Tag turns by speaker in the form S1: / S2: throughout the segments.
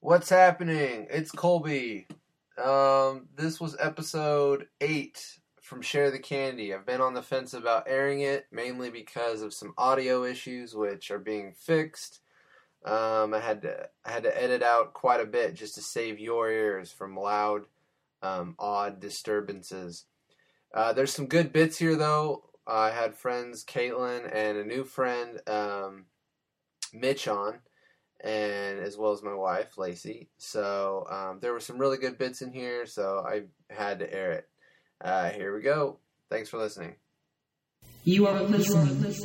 S1: What's happening? It's Colby. This was episode 8 from Share the Candy. I've been on the fence about airing it, mainly because of some audio issues which are being fixed. I had to edit out quite a bit just to save your ears from loud, odd disturbances. There's some good bits here, though. I had friends, Caitlin, and a new friend, Mitch, on, and as well as my wife, Lacey. So there were some really good bits in here, so I had to air it. Here we go. Thanks for listening.
S2: You are listening to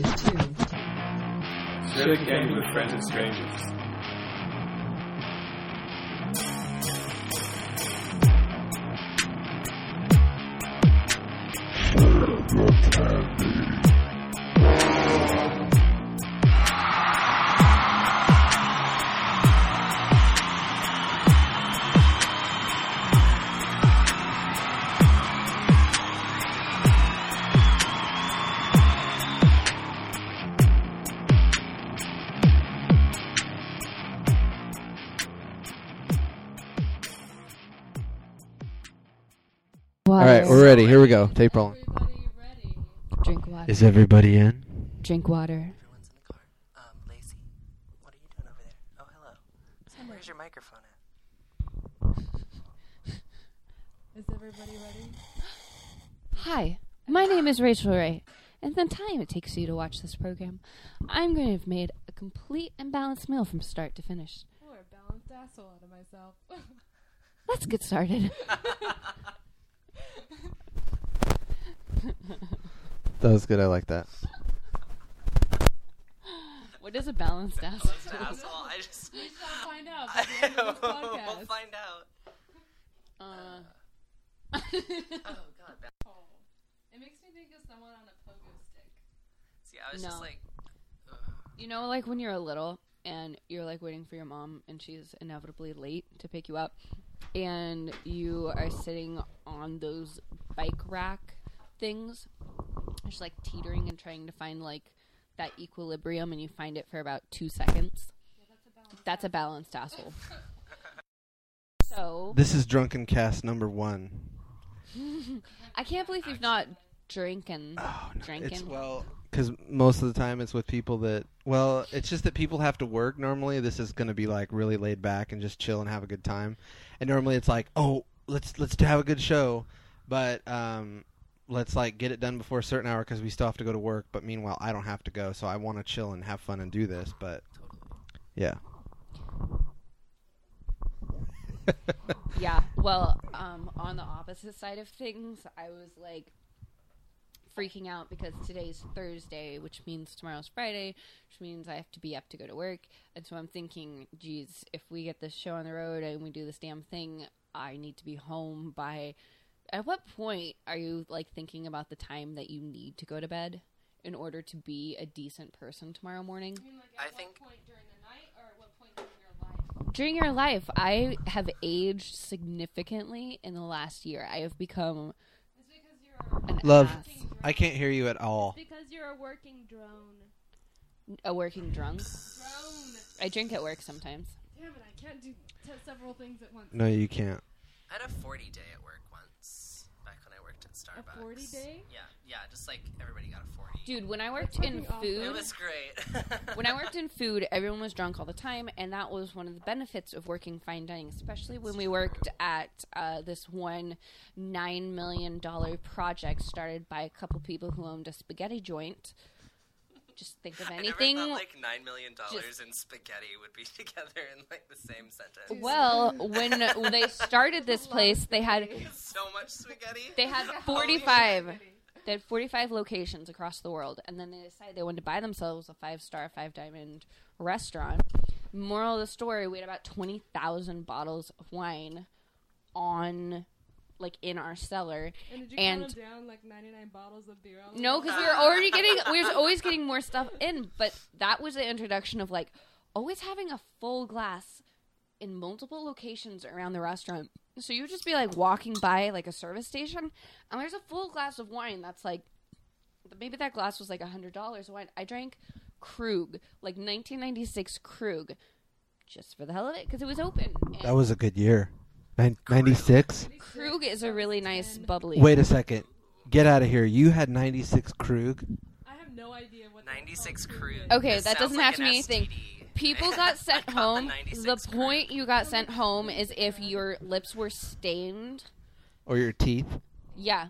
S3: Share the Candy with Friends and Strangers.
S1: All right, we're ready. Here we go. Tape rolling.
S4: Drink water.
S1: Is everybody in?
S4: Drink water.
S5: Everyone's in the car. Lacey, what are you doing over there? Oh, hello. Sam, where's your microphone at?
S6: Is everybody ready?
S4: Hi, my name is Rachel Ray, and the time it takes you to watch this program, I'm going to have made a complete and balanced meal from start to finish.
S6: Or a balanced asshole out of myself.
S4: Let's get started.
S1: That was good. I like that.
S4: What is a balanced asshole?
S5: Asshole, I just...
S6: We shall find out by the end of this podcast.
S5: We'll find out.
S4: Uh,
S5: Oh, God.
S6: It makes me think of someone on a pogo stick.
S5: See, I was
S4: No.
S5: just like...
S4: You know, like when you're little and you're like waiting for your mom and she's inevitably late to pick you up, and you are sitting on those bike rack things, just like teetering and trying to find like that equilibrium, and you find it for about 2 seconds. That's a balanced asshole. So
S1: This is Drunken Cast number 1.
S4: I can't believe you've not drinking.
S1: It's because most of the time it's with people that, it's just that people have to work. Normally this is going to be like really laid back and just chill and have a good time. And normally it's like, oh, let's have a good show, but let's like get it done before a certain hour because we still have to go to work. But meanwhile, I don't have to go, so I want to chill and have fun and do this. But yeah.
S4: Yeah, well, on the opposite side of things, I was like freaking out because today's Thursday, which means tomorrow's Friday, which means I have to be up to go to work. And so I'm thinking, geez, if we get this show on the road and we do this damn thing, I need to be home by... At what point are you like thinking about the time that you need to go to bed in order to be a decent person tomorrow morning?
S6: I mean, like,
S5: I
S6: at
S5: think-
S6: what point during the night or at what point during your life?
S4: During your life, I have aged significantly in the last year. I have become
S6: It's because you're
S4: an
S1: Love.
S4: ass.
S1: I can't hear you at all.
S6: because you're a working drone.
S4: A working drunk.
S6: Drone.
S4: I drink at work sometimes.
S6: Damn it, I can't do several things at once.
S1: No, you can't.
S5: I had a 40 day at work once, back when I worked at Starbucks.
S6: A 40 day?
S5: Yeah, just like everybody got a 40.
S4: Dude, when I worked
S6: That's
S4: in
S6: fucking awesome.
S5: It
S4: food,
S5: was great.
S4: when I worked in food, everyone was drunk all the time, and that was one of the benefits of working fine dining, especially when we worked at this one $9 million project started by a couple people who owned a spaghetti joint. Just think of anything.
S5: I never thought like $9 million in spaghetti would be together in like the same sentence.
S4: Well, when they started this place, they had
S5: So much spaghetti.
S4: They had 45. They had 45 locations across the world, and then they decided they wanted to buy themselves a 5-star, 5-diamond restaurant. Moral of the story: we had about 20,000 bottles of wine on, like, in our cellar.
S6: And did you
S4: And-
S6: count them down like 99 bottles of beer? On
S4: No, because we were always getting more stuff in. But that was the introduction of like always having a full glass in multiple locations around the restaurant. So you would just be like walking by like a service station, and there's a full glass of wine that's like, maybe that glass was like $100 of wine. I drank Krug, like 1996 Krug, just for the hell of it because it was open. And
S7: That was a good year. 96?
S4: Krug is a really nice bubbly.
S7: Wait a second. Get out of here. You had 96 Krug?
S6: I have no idea what
S5: 96 Krug.
S4: Okay,
S5: This
S4: that
S5: sounds
S4: doesn't
S5: like
S4: have to
S5: an
S4: mean anything.
S5: STD.
S4: People got sent
S5: I got the
S4: home.
S5: 96
S4: The
S5: Krug.
S4: point you got sent home is if your lips were stained.
S7: Or your teeth?
S4: Yeah.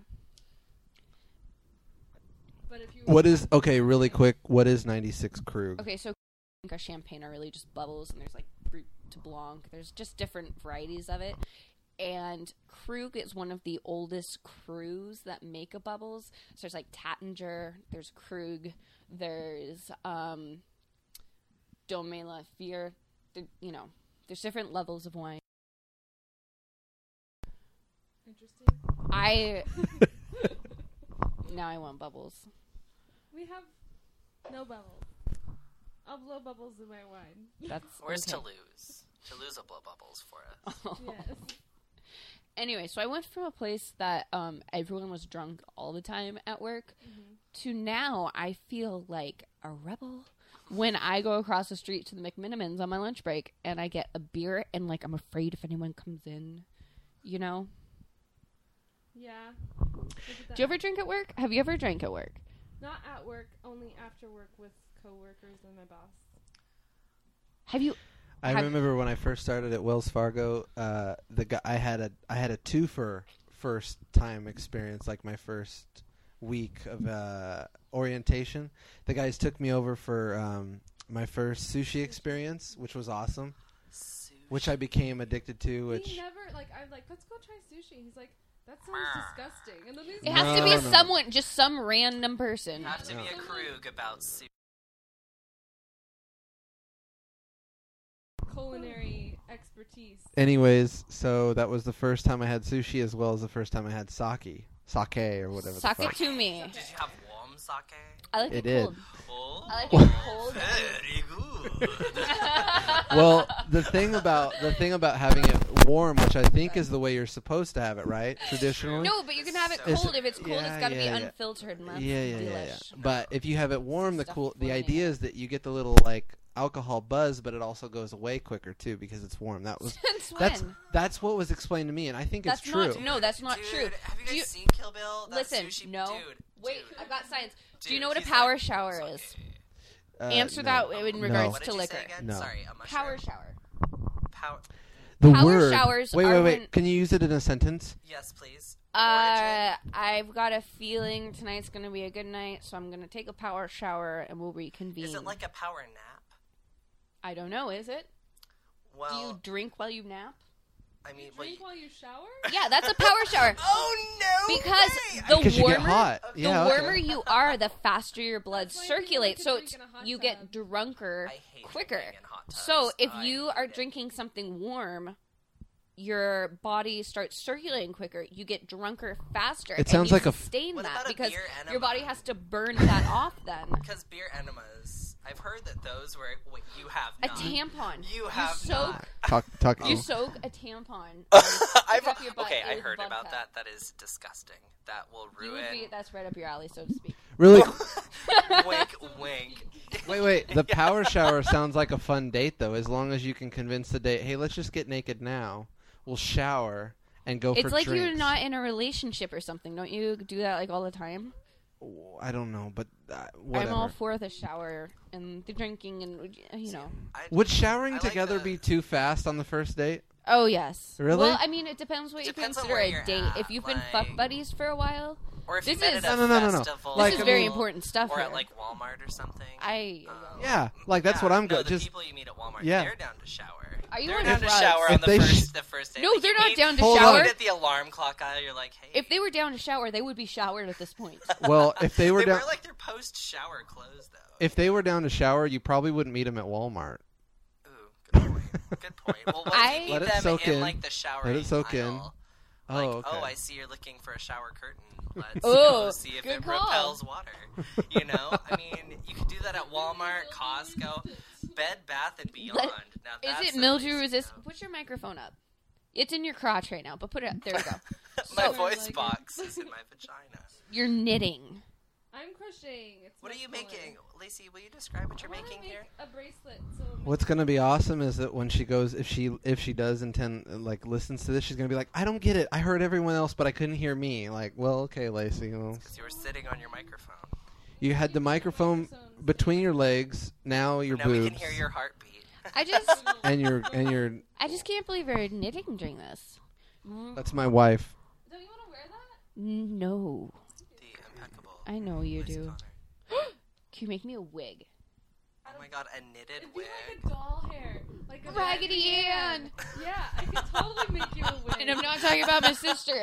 S6: But if you
S7: What is... Okay, really quick. What is 96 Krug?
S4: Okay, so champagne are really just bubbles, and there's like Brut to Blanc. There's just different varieties of it. And Krug is one of the oldest crews that make a bubbles. So there's like Tattinger, there's Krug, there's Domaine La Fier. You know, there's different levels of wine.
S6: interesting.
S4: Now I want bubbles.
S6: We have no bubbles. I'll blow bubbles in my wine.
S4: That's
S5: Where's
S4: okay.
S5: Toulouse? Toulouse will blow bubbles for us.
S6: Yes.
S4: Anyway, so I went from a place that everyone was drunk all the time at work to now I feel like a rebel when I go across the street to the McMinimans on my lunch break and I get a beer and like I'm afraid if anyone comes in, you know?
S6: Yeah.
S4: Do you ever drink at work? Have you ever drank at work?
S6: Not at work, only after work with coworkers and my boss.
S4: Have you?
S7: I remember when I first started at Wells Fargo, the guy I had a twofer first time experience, like my first week of orientation. The guys took me over for my first sushi experience, which was awesome, which I became addicted to. Which
S6: He never, like, I'm like, let's go try sushi. He's like, that sounds disgusting. And then he's
S4: It has to be
S7: No.
S4: someone, just some random person.
S5: Have to be a Krug about soup.
S6: culinary expertise.
S7: anyways, so that was the first time I had sushi, as well as the first time I had sake or whatever. the
S4: Suck
S7: fuck.
S4: it to me.
S5: Did you have warm sake?
S4: I like
S7: It
S4: it
S7: did.
S4: cold.
S5: Oh,
S4: I like it cold.
S5: very good.
S7: Well, the thing about having it warm, which I think is the way you're supposed to have it, right? Traditionally.
S4: No, but you can have it
S7: Is
S4: cold.
S7: it-
S4: If it's cold,
S7: yeah,
S4: it's got to
S7: yeah,
S4: be
S7: yeah.
S4: unfiltered, and that's
S7: Yeah.
S4: delish.
S7: But if you have it warm, the
S4: Stuff
S7: idea
S4: floating.
S7: is that you get the little like alcohol buzz, but it also goes away quicker too because it's warm. That was
S4: Since
S7: that's
S4: when?
S7: that's what was explained to me, and I think
S4: That's
S7: it's true.
S4: not no. That's not
S5: Dude,
S4: true.
S5: Have you
S4: Do
S5: guys
S4: you-
S5: seen Kill Bill? That
S4: Listen,
S5: sushi,
S4: no.
S5: Dude,
S4: Wait,
S5: dude,
S4: I've got science. Do you
S5: dude,
S4: know what a
S5: he's
S4: power
S5: like,
S4: shower
S5: "Sake."
S4: is? Answer that in
S7: No.
S4: regards
S5: What
S4: to
S5: did you say
S4: liquor.
S5: again?
S7: No.
S5: Sorry, a mushroom.
S4: Power shower.
S5: Power.
S7: The
S4: Power
S7: word.
S4: showers
S7: wait,
S4: are
S7: wait.
S4: when-
S7: Can you use it in a sentence?
S5: Yes, please. Origin.
S4: I've got a feeling tonight's gonna be a good night, so I'm gonna take a power shower and we'll reconvene.
S5: Is it like a power nap?
S4: I don't know. Is it?
S5: Well,
S4: Do you drink while you nap?
S5: I mean,
S6: Drink while you shower?
S4: Yeah, that's a power shower.
S5: Oh no!
S4: Because
S5: way!
S4: the
S7: Because you
S4: warmer,
S7: get hot.
S4: the
S7: Yeah, okay.
S4: warmer you are, the faster your blood
S6: That's why people
S4: circulates.
S6: like
S4: So
S6: to drink
S4: it's,
S6: in a hot
S4: you
S6: tub.
S4: get drunker
S5: I hate
S4: quicker.
S5: drinking in hot tubs.
S4: So if
S5: I
S4: you
S5: hate
S4: are
S5: it.
S4: drinking something warm, your body starts circulating quicker. You get drunker faster.
S7: It sounds
S4: and
S7: like
S4: you
S7: a-
S4: sustain
S5: What
S4: that
S5: about a
S4: because
S5: beer
S4: your body
S5: enema?
S4: has to burn that off. Then
S5: Because beer enemas, I've heard that those were. Wait, you have
S4: a
S5: not.
S4: tampon.
S5: You have
S4: soak.
S5: not.
S7: Talk.
S4: You soak a tampon.
S5: I've,
S4: up your butt
S5: okay, I
S4: with
S5: heard about
S4: vodka.
S5: that. That is disgusting. That will
S4: You
S5: ruin.
S4: would be, that's right up your alley, so to speak.
S7: Really?
S5: wink, wink.
S7: Wait. The power shower sounds like a fun date, though. As long as you can convince the date, hey, let's just get naked now. We'll shower and go for
S4: It's like
S7: drinks.
S4: you're not in a relationship or something. Don't you do that like all the time?
S7: I don't know, but whatever.
S4: I'm all for the shower and the drinking and you know.
S7: Would showering
S5: I like
S7: together
S5: the-
S7: be too fast on the first date?
S4: Oh yes.
S7: Really?
S4: Well, I mean, it depends what
S5: Depends
S4: you
S5: on
S4: consider
S5: where
S4: a
S5: you're
S4: date.
S5: at,
S4: If you've been
S5: like-
S4: fuck buddies for a while,
S5: Or if
S4: This
S5: you met
S4: is-
S5: at a
S7: No.
S5: festival.
S7: Like-
S4: this is very
S7: Well-
S4: important stuff.
S5: Or
S4: here.
S5: at like Walmart or something.
S7: Yeah, like that's
S5: Yeah,
S7: what I'm
S5: no,
S7: good.
S5: the
S7: Just
S5: people you meet at Walmart,
S7: Yeah.
S5: they're down to shower.
S4: Are you
S5: they're
S4: on
S5: down to
S4: drugs?
S5: shower
S7: If
S5: on
S7: they
S5: the first date.
S4: No,
S5: Like,
S4: they're
S5: you
S4: not
S5: meet-
S4: down to
S7: Hold on.
S4: shower.
S5: You meet at the alarm clock aisle. You're like, hey.
S4: If they were down to shower, they would be showered at this point.
S7: well, if they were
S5: they
S7: down,
S5: wear like their post-shower clothes though.
S7: if they were down to shower, you probably wouldn't meet them at Walmart.
S5: Ooh, good point. Good point. Well, what
S4: I-
S5: if you
S7: Let
S5: meet
S7: it
S5: them
S7: soak
S5: in
S7: in.
S5: like the shower
S7: Let it soak in.
S5: aisle?
S7: Oh,
S5: Like,
S7: okay.
S5: oh, I see you're looking for a shower curtain. Let's
S4: Oh,
S5: go see if
S4: good
S5: it
S4: call.
S5: repels water. You know, I mean, you could do that at Walmart, Costco, Bed Bath and Beyond. Now, that's
S4: Is it
S5: the
S4: mildew
S5: place to
S4: resistant?
S5: go.
S4: Put your microphone up. It's in your crotch right now, but put it up. There we go.
S5: My
S4: So-
S5: voice
S6: Like-
S5: box is in my vagina.
S4: You're knitting.
S6: I'm crocheting. It's
S5: What are
S6: much
S5: you
S6: smaller.
S5: making? Lacey, will you describe what you're
S6: I wanna
S5: making
S6: make
S5: here?
S6: a bracelet. So
S7: What's gonna be awesome is that when she goes, if she does intend like listens to this, she's gonna be like, I don't get it. I heard everyone else, but I couldn't hear me. Like, well, okay, Lacey. Well,
S5: Because you were sitting on your microphone.
S7: you had the microphone between your legs. Now your
S5: Now
S7: boobs.
S5: we can hear your heartbeat.
S4: I just
S7: and your
S4: I just can't believe you're knitting during this.
S7: That's my wife.
S6: Don't you want to wear that?
S4: No.
S5: The impeccable.
S4: I know you
S5: Lacey
S4: do.
S5: Connor.
S4: Can you make me a wig?
S5: Oh my god, a knitted
S6: It'd
S5: wig.
S6: be like a doll hair. Like a
S4: Raggedy Ann.
S6: Yeah, I could totally make you a wig.
S4: And I'm not talking about my sister.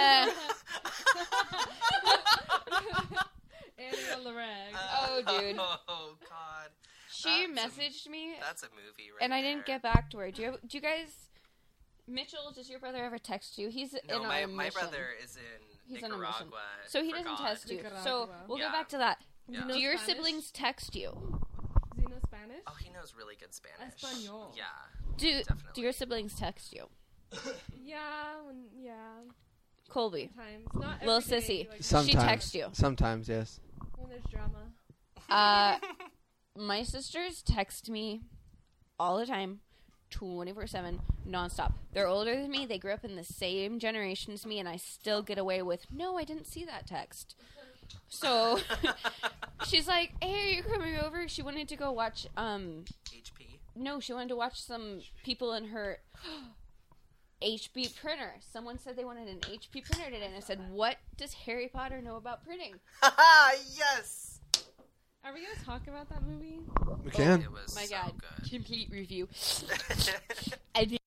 S6: Annie on the rag.
S4: Oh, dude.
S5: Oh god.
S4: She
S5: That's a-
S4: messaged me,
S5: That's a movie, right?
S4: and I didn't
S5: there.
S4: get back to her. Do you guys? Mitchell, does your brother ever text you? He's
S5: No,
S4: in
S5: my
S4: our mission.
S5: brother is in
S4: He's on a mission.
S5: Nicaragua.
S4: So he
S5: for
S4: doesn't
S5: God.
S4: text you. So
S6: Nicaragua.
S4: we'll
S5: Yeah.
S4: go back to that.
S6: Does
S5: Yeah.
S6: he know
S4: Do your
S6: Spanish?
S4: siblings text you?
S6: Does he know Spanish?
S5: Oh, he knows really good Spanish.
S6: Espanol.
S5: Yeah,
S4: Do
S5: definitely.
S4: your siblings text you?
S6: Yeah,
S4: Colby,
S6: sometimes. Not
S4: Lil
S6: every day,
S4: Sissy.
S6: like,
S7: Sometimes.
S4: She texts you.
S7: Sometimes, yes.
S6: when there's drama.
S4: My sisters text me all the time, 24/7, nonstop. They're older than me. They grew up in the same generation as me, and I still get away with, no, I didn't see that text. So she's like, hey, are you coming over? She wanted to go watch,
S5: HP.
S4: no, she wanted to watch some people in her HB printer. Someone said they wanted an HP printer today, and I said, what does Harry Potter know about printing?
S5: Haha, yes.
S6: Are we gonna talk about that movie?
S7: We can.
S5: It was
S4: My
S5: so
S4: God,
S5: good.
S4: complete review. I did.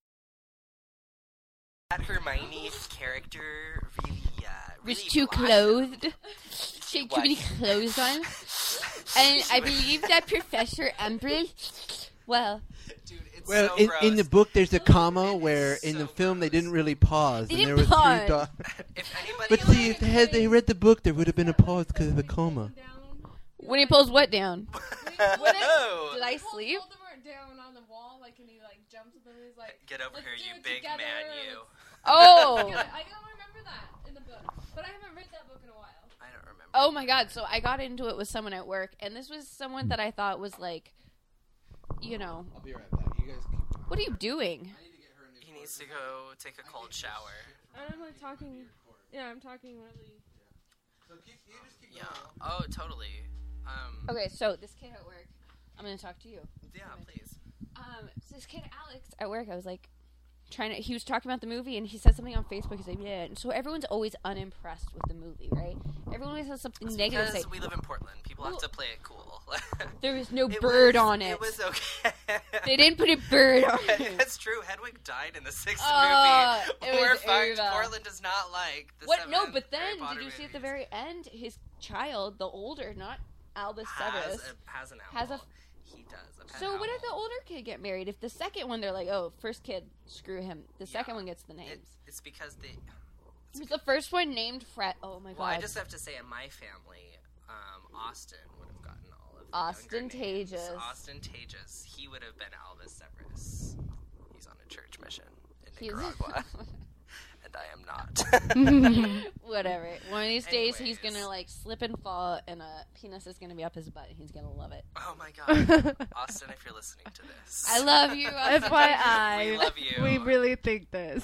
S5: That Hermione character really,
S4: Was
S5: really
S4: too
S5: blossomed.
S4: clothed. She had too
S5: What?
S4: many clothes on. And I believe that Professor Umbridge, well,
S5: Dude, it's
S7: Well,
S5: so
S7: in the
S5: gross.
S7: book, there's a comma
S5: It
S7: where
S5: is
S7: in the
S5: so
S7: film they
S5: gross.
S7: didn't really pause.
S4: They
S7: and there
S4: didn't
S7: was
S4: pause.
S7: three dots.
S5: If anybody,
S7: But see, if they read the book, there would have been a pause because of the comma.
S4: when he pulls what down?
S5: Whoa.
S4: Did I sleep?
S6: Voldemort down on the wall, like, and he like jumps with him. He's like,
S5: Get over
S6: "Let's
S5: here,
S6: do
S5: you
S6: it
S5: big
S6: together,
S5: man, you.
S4: Oh.
S6: I don't remember that in the book, but I haven't read that book in a while.
S5: I don't remember.
S4: Oh my God. So I got into it with someone at work, and this was someone that I thought was like, you know,
S7: I'll be right back. You guys keep.
S4: what are you doing?
S5: He needs to go take a cold shower.
S6: I'm like talking. Yeah, I'm talking really.
S5: Yeah. Oh, totally.
S4: Okay, so this kid at work, I'm going to talk to you.
S5: Yeah, please.
S4: So this kid Alex at work, I was like he was talking about the movie, and he said something on Facebook. He's like, yeah, and so everyone's always unimpressed with the movie, right? Everyone always has something negative to say.
S5: Because we live in Portland, people have
S4: Well,
S5: to play it cool.
S4: There was no
S5: It
S4: bird
S5: was-
S4: on it.
S5: It was okay.
S4: They didn't put a bird on it.
S5: That's true. Hedwig died in the sixth
S4: Oh,
S5: movie.
S4: it
S5: We're
S4: was
S5: fucked.
S4: Eva.
S5: Portland does not like the
S4: What? No,
S5: seven
S4: but
S5: Harry
S4: then
S5: Potter
S4: did you see at the
S5: movies.
S4: very end, his child, the older, not Albus Severus.
S5: has an
S4: has a-
S5: owl. He does. A pet
S4: So what if the
S5: owl.
S4: older kid get married? If the second one, they're like, oh, first kid, screw him. The second one gets the names.
S5: It's because they.
S4: Was the first one named Fred? Oh my God.
S5: Well, I just have to say, in my family, Austin would have gotten all of the
S4: Ostentatious.
S5: younger names. Ostentatious. He would have been Albus Severus. He's on a church mission in
S4: He's-
S5: Nicaragua, and I am not.
S4: Whatever. One of these days, he's
S5: Anyways.
S4: gonna like slip and fall, and a penis is gonna be up his butt. And he's gonna love it.
S5: Oh my God, Austin! If you're listening to this,
S4: I love you.
S6: FYI,
S5: We love you.
S6: we really think this.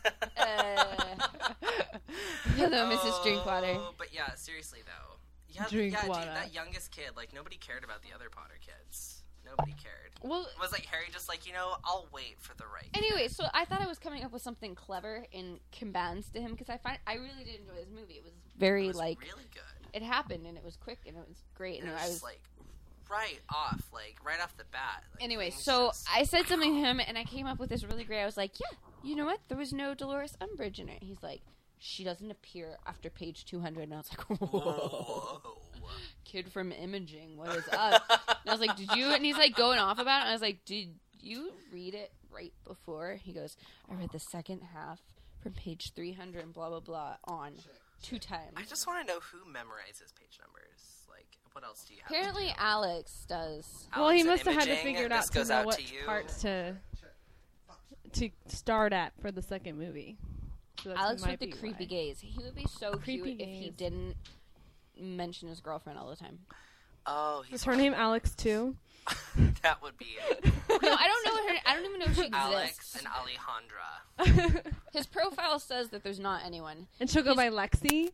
S4: Hello, Mrs. Drinkwater.
S5: Oh, but yeah, seriously though, yeah,
S6: Drinkwater.
S5: dude, that youngest kid, like nobody cared about the other Potter kids. Nobody cared.
S4: Well,
S5: It was like Harry just like, I'll wait for the right.
S4: anyway, so I thought I was coming up with something clever in commands to him because I really did enjoy this movie. It was very
S5: It was
S4: like
S5: really good.
S4: it happened and it was quick and it was great
S5: And
S4: and
S5: it
S4: I
S5: was
S4: was
S5: like right off the bat. Like,
S4: anyway.
S5: things
S4: So
S5: just-
S4: I said something to him and I came up with this really great. I was like, yeah, you know what? There was no Dolores Umbridge in it. He's like, she doesn't appear after page 200, and I was like, whoa.
S5: Whoa.
S4: Kid from Imaging, what is up? And I was like, did you? And he's like going off about it. And I was like, did you read it right before? He goes, I read the second half from page 300 and blah, blah, blah on 2 times.
S5: I just want to know who memorizes page numbers. Like, what else do you have?
S4: Apparently
S5: to do?
S4: Alex does.
S6: Well, he
S5: Alex
S6: must
S5: and
S6: have had to
S5: Imaging,
S6: figure it
S5: this
S6: out to
S5: goes
S6: know
S5: out
S6: what
S5: to you.
S6: parts to start at for the second movie. So that's
S4: Alex
S6: might
S4: with the
S6: be
S4: creepy
S6: why.
S4: gaze. He would be so
S6: Creepy
S4: cute if he
S6: gaze.
S4: didn't mention his girlfriend all the time.
S5: Oh,
S6: Is her name Alex too?
S5: That would be it.
S4: No, I don't know her. I don't even know if she
S5: Alex
S4: exists.
S5: and Alejandra.
S4: His profile says that there's not anyone.
S6: And she'll go by Lexi.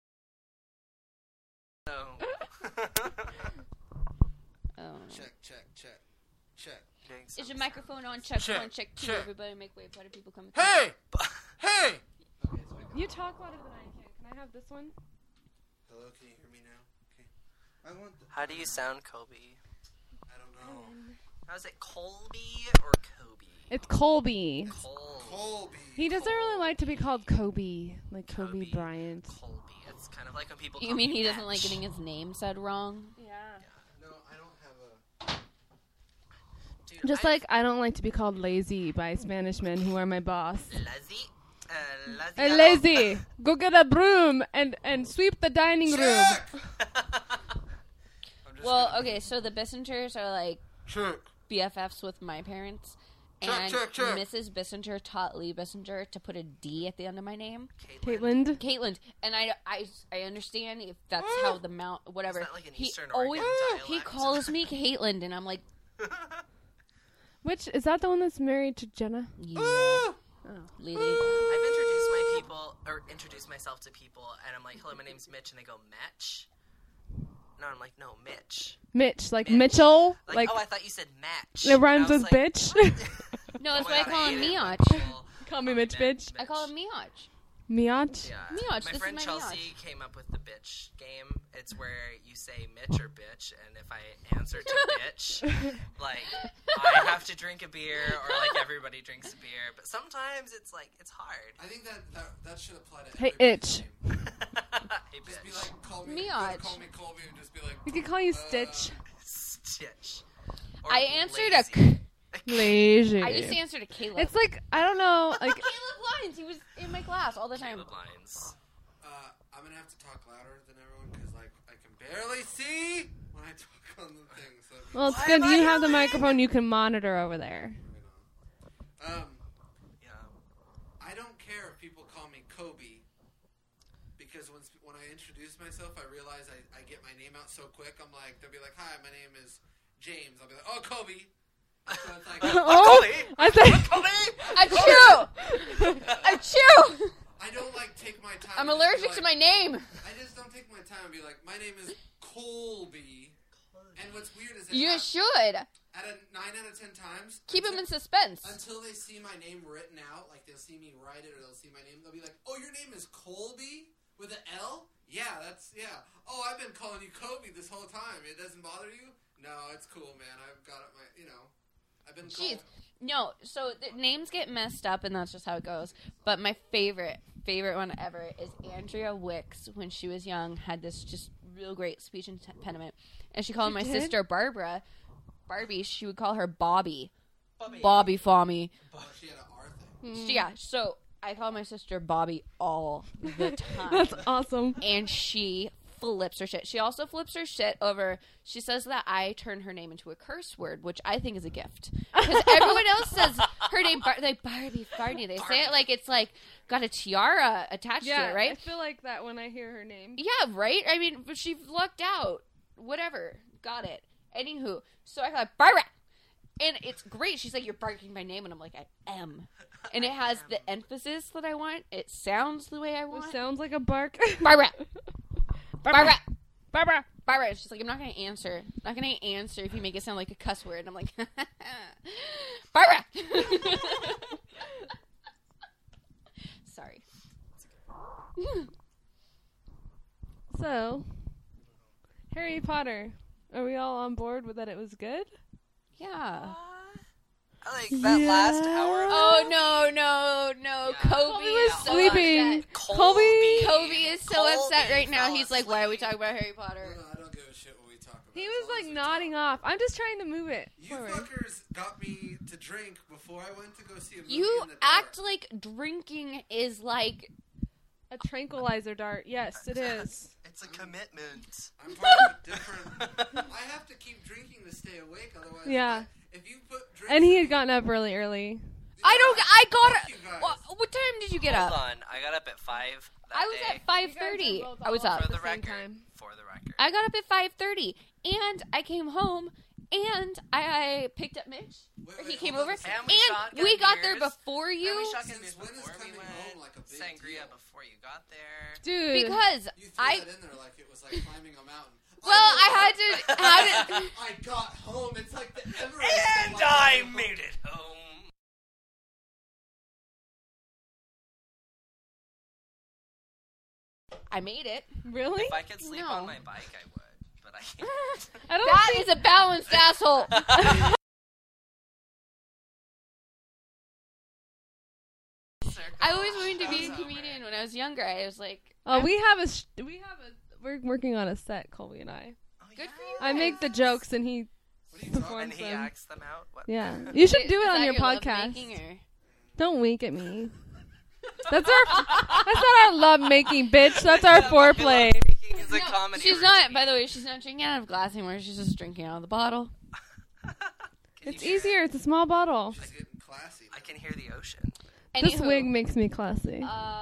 S5: No.
S4: Oh.
S7: Check.
S4: Is your microphone on? Check
S1: Check,
S4: 1, check 2.
S1: check.
S4: Everybody make way. Party people coming.
S1: Hey! Hey!
S6: You talk louder than I can. Can I have this one?
S7: Hello, can you hear me now? Okay. I want.
S5: How do you sound, Kobe?
S7: I don't know.
S5: How's it, Colby or Kobe?
S6: It's Colby.
S7: Colby.
S6: He doesn't really like to be called Kobe, like Kobe Bryant.
S5: Colby. It's kind of like when people.
S4: You
S5: call
S4: mean
S5: me
S4: he doesn't like
S5: Match.
S4: getting his name said wrong?
S6: Yeah.
S7: No, I don't have a.
S5: Dude,
S6: Just like I don't like to be called lazy by Spanish men who are my boss.
S5: Lazy.
S6: Hey, lazy, go get a broom and sweep the dining room.
S4: Well, okay, so the Bissingers are like
S1: Check.
S4: BFFs with my parents.
S1: Check,
S4: And
S1: check, check.
S4: Mrs. Bissinger taught Lee Bissinger to put a D at the end of my name.
S6: Caitlin.
S4: Caitlin. And I understand if that's how the mount, whatever.
S5: Is that like an
S4: he
S5: Eastern
S4: always,
S5: Oregon
S4: he
S5: dialect?
S4: calls me Caitlin, and I'm like,
S6: Which is that the one that's married to Jenna?
S4: yeah. Lily.
S5: I've introduced myself to people, and I'm like, hello, my name's Mitch, and they go, Match? No, I'm like, no, Mitch.
S6: Mitch, like
S5: Mitch.
S6: Mitchell,
S5: Like, oh, I thought you said Match.
S6: it rhymes
S5: And
S6: with
S5: I was
S6: bitch.
S4: No, that's
S5: oh
S4: why I
S5: my
S4: call
S5: God,
S4: him
S5: hate it when
S4: Miach.
S5: people
S6: Call me Mitch, bitch.
S4: I call him Miach.
S6: Miach.
S5: Yeah.
S4: Miach,
S5: My
S4: this
S5: friend
S4: is my
S5: Chelsea came up with the bitch game. It's where you say Mitch or bitch, and if I answer to bitch, like, I have to drink a beer, or like everybody drinks a beer. But sometimes it's like, it's hard.
S7: I think that should apply to.
S6: Hey,
S7: everybody's
S6: itch.
S7: name.
S5: Hey,
S7: Just be
S5: bitch.
S7: like, call me.
S4: Miach.
S7: Call me Colby, and just be like.
S6: We could call you Stitch.
S5: Stitch. Or
S4: I answered
S5: lazy.
S6: Lazy.
S4: I used to answer to Caleb.
S6: It's like I don't know, like
S4: Caleb Lyons. He was in my class all the time.
S5: Caleb Lyons.
S7: I'm gonna have to talk louder than everyone because like I can barely see when I talk on the thing. So
S6: well, it's
S5: Why
S6: good
S5: am I
S6: you have the
S5: yelling?
S6: microphone you can monitor over there.
S5: Yeah.
S7: I don't care if people call me Kobe because when I introduce myself, I realize I get my name out so quick. I'm like, they'll be like, "Hi, my name is James." I'll be like, "Oh, Kobe." So it's like,
S6: Oh, I said
S4: Achoo! Achoo!
S7: I don't like take my time.
S4: I'm
S7: to just be
S4: allergic to
S7: like-
S4: my name.
S7: I just don't take my time and be like, "My name is Colby." And what's weird is that
S4: You should.
S7: at a 9 out of 10 times,
S4: Keep him
S7: until-
S4: in suspense.
S7: Until they see my name written out, like they'll see me write it or they'll see my name, they'll be like, "Oh, your name is Colby with an L?" Yeah, yeah. "Oh, I've been calling you Kobe this whole time. It doesn't bother you?" "No, it's cool, man. I've got it, I've been
S4: Jeez.
S7: called."
S4: No, so the names get messed up, and that's just how it goes. But my favorite one ever is Andrea Wicks. When she was young, had this just real great speech impediment, and she called
S6: She
S4: my
S6: did?
S4: sister Barbie. She would call her Bobby. Bobby Fommy.
S7: Oh, she had an R thing.
S4: Yeah, so I call my sister Bobby all the time.
S6: that's awesome.
S4: And she flips her shit. She also flips her shit over. She says that I turn her name into a curse word, which I think is a gift. Because everyone else says her name, like Barbie. They say it like it's like got a tiara attached to
S6: Yeah,
S4: it, right?
S6: I feel like that when I hear her name.
S4: Yeah, right? I mean, but she lucked out. Whatever. Got it. Anywho, so I call her Barbara. And it's great. She's like, "You're barking my name." And I'm like, "I am." And it has the emphasis that I want. It sounds the way I
S6: It
S4: want.
S6: sounds like a bark.
S4: Barbara. Barbara.
S6: Barbara.
S4: Barbara. She's like, "I'm not going to answer. I'm not going to answer if you make it sound like a cuss word." And I'm like, Barbara. Sorry.
S6: So, Harry Potter. Are we all on board with that? It was good.
S4: Yeah.
S5: Like that last hour.
S4: Oh, no.
S5: Yeah.
S4: Kobe is
S6: was
S4: so
S6: sleeping.
S4: upset.
S6: Kobe
S4: is so upset right now.
S5: fell
S4: He's like, "Why are we
S5: asleep.
S4: talking about Harry Potter?"
S7: No, I don't give a shit what we talk about.
S6: He
S7: as
S6: was
S7: long
S6: like
S7: as we
S6: nodding
S7: talk.
S6: off. I'm just trying to move it
S7: You
S6: forward.
S7: fuckers got me to drink before I went to go see a movie
S4: You
S7: in the
S4: act
S7: dark.
S4: like drinking is like...
S6: A tranquilizer dart. Yes, it is.
S5: It's a commitment.
S7: I'm part of a different. I have to keep drinking to stay awake, otherwise.
S6: Yeah.
S7: If you put drinks
S6: And he
S7: in-
S6: had gotten up really early.
S4: I got
S7: Fuck
S4: it.
S7: you guys.
S4: What time did you get
S5: Hold
S4: up?
S5: on. I got up at 5 that
S4: I was
S5: day.
S4: at 5:30. I was up.
S5: For the
S6: the same
S5: record,
S6: time.
S5: for the record.
S4: I got up at 5:30, and I came home, and I picked up Mitch. He came over,
S5: And
S4: we got there
S5: beers.
S4: before
S5: And
S4: you.
S5: we shotgun beers
S1: Since when is
S5: before we
S1: coming
S5: went.
S1: home like a big
S5: Sangria
S1: deal?
S5: before you got there.
S6: Dude.
S4: Because
S1: You threw
S4: I,
S1: that in there like it was like climbing a mountain.
S4: well, I had to,
S1: I got home. It's like the Everest.
S5: And I made it home.
S4: I made it.
S6: Really?
S5: If I could sleep
S4: No.
S5: on my bike, I would. But I can't.
S6: I don't
S4: That
S6: think
S4: is a balanced asshole. I always wanted to be a comedian when I was younger. I was like,
S6: we're working on a set, Colby and I.
S4: good for you.
S6: I make the jokes and he
S5: And
S6: performs
S5: he
S6: them.
S5: acts them out. What?
S6: Yeah. You should do
S4: Is
S6: it on
S4: that
S6: your
S4: love
S6: podcast.
S4: making, or-
S6: Don't wink at me. That's not our love making, bitch. That's our foreplay.
S5: Speaking is a
S4: No,
S5: comedy
S4: she's not.
S5: routine.
S4: By the way, she's not drinking out of a glass anymore. She's just drinking out of the bottle.
S5: Can
S6: It's
S5: you hear
S6: easier. It's a small bottle.
S1: She's getting classy.
S5: I can hear the ocean.
S6: This
S4: Anywho,
S6: wig makes me classy.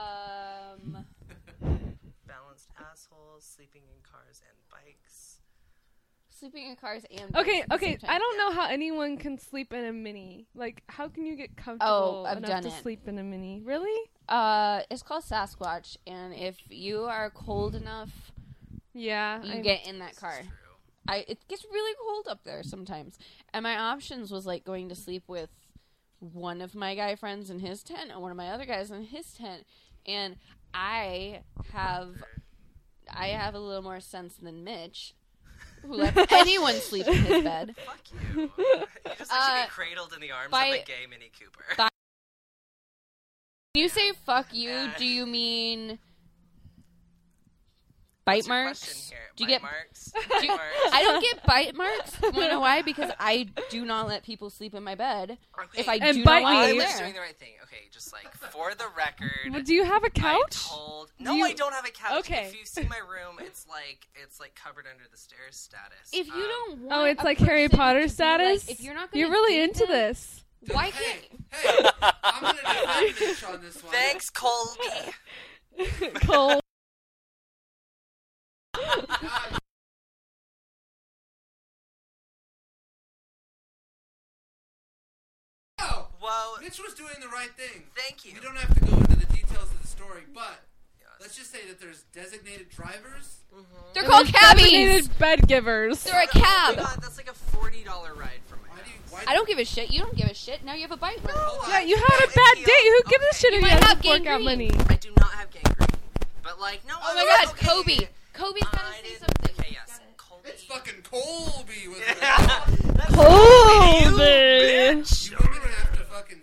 S5: Balanced assholes, sleeping in cars and bikes.
S4: sleeping in cars and
S6: Okay,
S4: at the
S6: okay.
S4: same time.
S6: I don't know how anyone can sleep in a mini. Like, how can you get comfortable
S4: I've
S6: enough
S4: done
S6: to
S4: it.
S6: sleep in a mini? Really?
S4: It's called Sasquatch, and if you are cold enough,
S6: Yeah.
S4: you get in that car. It gets really cold up there sometimes, and my options was like going to sleep with one of my guy friends in his tent and one of my other guys in his tent, and I have a little more sense than Mitch, who lets anyone sleep in his bed.
S5: Fuck you. You just like to be cradled in the arms
S4: by-
S5: of a gay Mini Cooper.
S4: by- When you say "fuck you,"
S5: Yeah.
S4: do you mean bite
S5: What's your
S4: marks?
S5: question here?
S4: Do you
S5: Bite
S4: get
S5: marks?
S4: do
S5: Bite
S4: you-
S5: marks?
S4: I don't get bite marks. You know why? Because I do not let people sleep in my bed
S5: Okay,
S4: if I
S6: And
S4: do
S6: bite
S4: not want
S5: I
S4: them
S5: was
S4: there.
S5: doing the right thing. Okay, just like for the record.
S6: Well, do you have a couch?
S5: No,
S6: you-
S5: I don't have a couch.
S6: Okay.
S5: If you see my room, it's like covered under the stairs status.
S4: If you don't want
S6: Oh, it's
S4: a
S6: like Harry
S4: person
S6: Potter
S4: to be
S6: status?
S4: like, if you're not gonna
S6: You're really
S4: date
S6: into
S4: them,
S6: this.
S4: Why
S1: Hey,
S4: can't?
S1: hey, I'm gonna defend Mitch on this one.
S5: Thanks, Colby.
S6: Cole.
S1: No,
S5: Well,
S1: Mitch was doing the right thing.
S5: thank you.
S1: We don't have to go into the details of the story, but let's just say that there's designated drivers.
S4: They're called cabbies.
S6: Designated bed givers.
S4: They're a
S5: Oh my
S4: cab.
S5: God, that's like a $40 ride from my
S1: Why do you?
S5: house.
S1: Why
S4: I don't give a shit. You don't give a shit. Now you have a bite mark.
S6: Yeah, you had a bad date. Who gives a shit if
S4: might
S6: you have
S4: have
S6: to fork out
S4: gangrene.
S6: money?
S5: I do not have gangrene. But like, no.
S4: Oh my God,
S5: okay.
S4: Kobe. Kobe's gotta
S5: I
S4: say
S5: didn't-
S4: something.
S5: Okay, yes. Colby.
S1: It's fucking Colby with
S5: Yeah. That's
S6: Colby.
S5: you, bitch.
S1: You women have to fucking.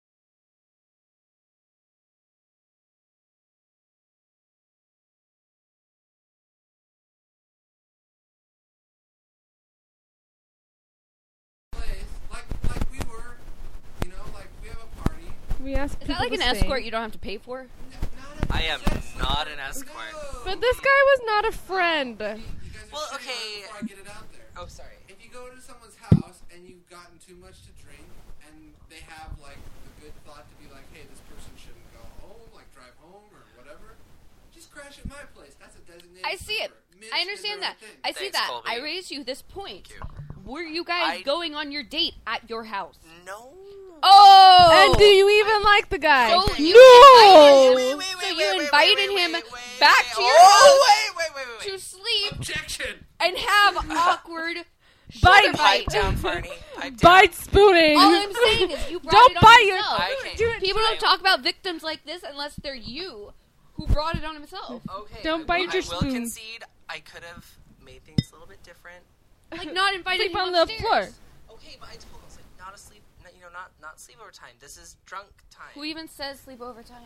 S1: Like we were, you know, like we have a party.
S6: We asked
S4: Is that like an escort you don't have to pay for?
S5: I am not an escort.
S6: But this guy was not a friend.
S1: You guys are
S5: Well,
S1: shitting on it
S5: okay.
S1: before I get it out there.
S5: Oh, sorry.
S1: If you go to someone's house and you've gotten too much to drink, and they have like the good thought to be like, hey, this person shouldn't go home, like drive home or whatever, just crash at my place. That's a designated.
S4: I see it.
S1: sleeper. Mitch
S4: I
S1: did
S4: understand
S1: the
S4: that.
S1: right thing.
S4: I see
S5: Thanks,
S4: that.
S5: Colby.
S4: I raised you this point.
S5: Thank you.
S4: Were you guys
S5: I-
S4: going on your date at your house?
S5: No.
S6: Oh! And do you even like the guy?
S4: So you
S6: No!
S4: invited him back to your
S5: Oh, wait.
S4: to sleep
S1: Objection.
S4: and have awkward
S6: Bite.
S4: shoulder
S5: Pipe
S4: bite.
S5: down, Barney. Pipe down.
S6: Bite spooning.
S4: All I'm saying is you brought
S6: Don't
S4: it on
S6: bite your-
S4: yourself.
S5: I can't-
S6: Do it.
S4: People don't talk about victims like this unless they're you who brought it on himself.
S5: Okay.
S6: Don't bite your
S5: I will
S6: spoon.
S5: concede I could have made things a little bit different.
S4: Like not inviting
S6: Sleep
S4: him
S6: on the
S4: upstairs.
S6: floor.
S5: Okay, but I told him, I was like, not asleep, not sleepover time. This is drunk time.
S4: Who even says sleepover time?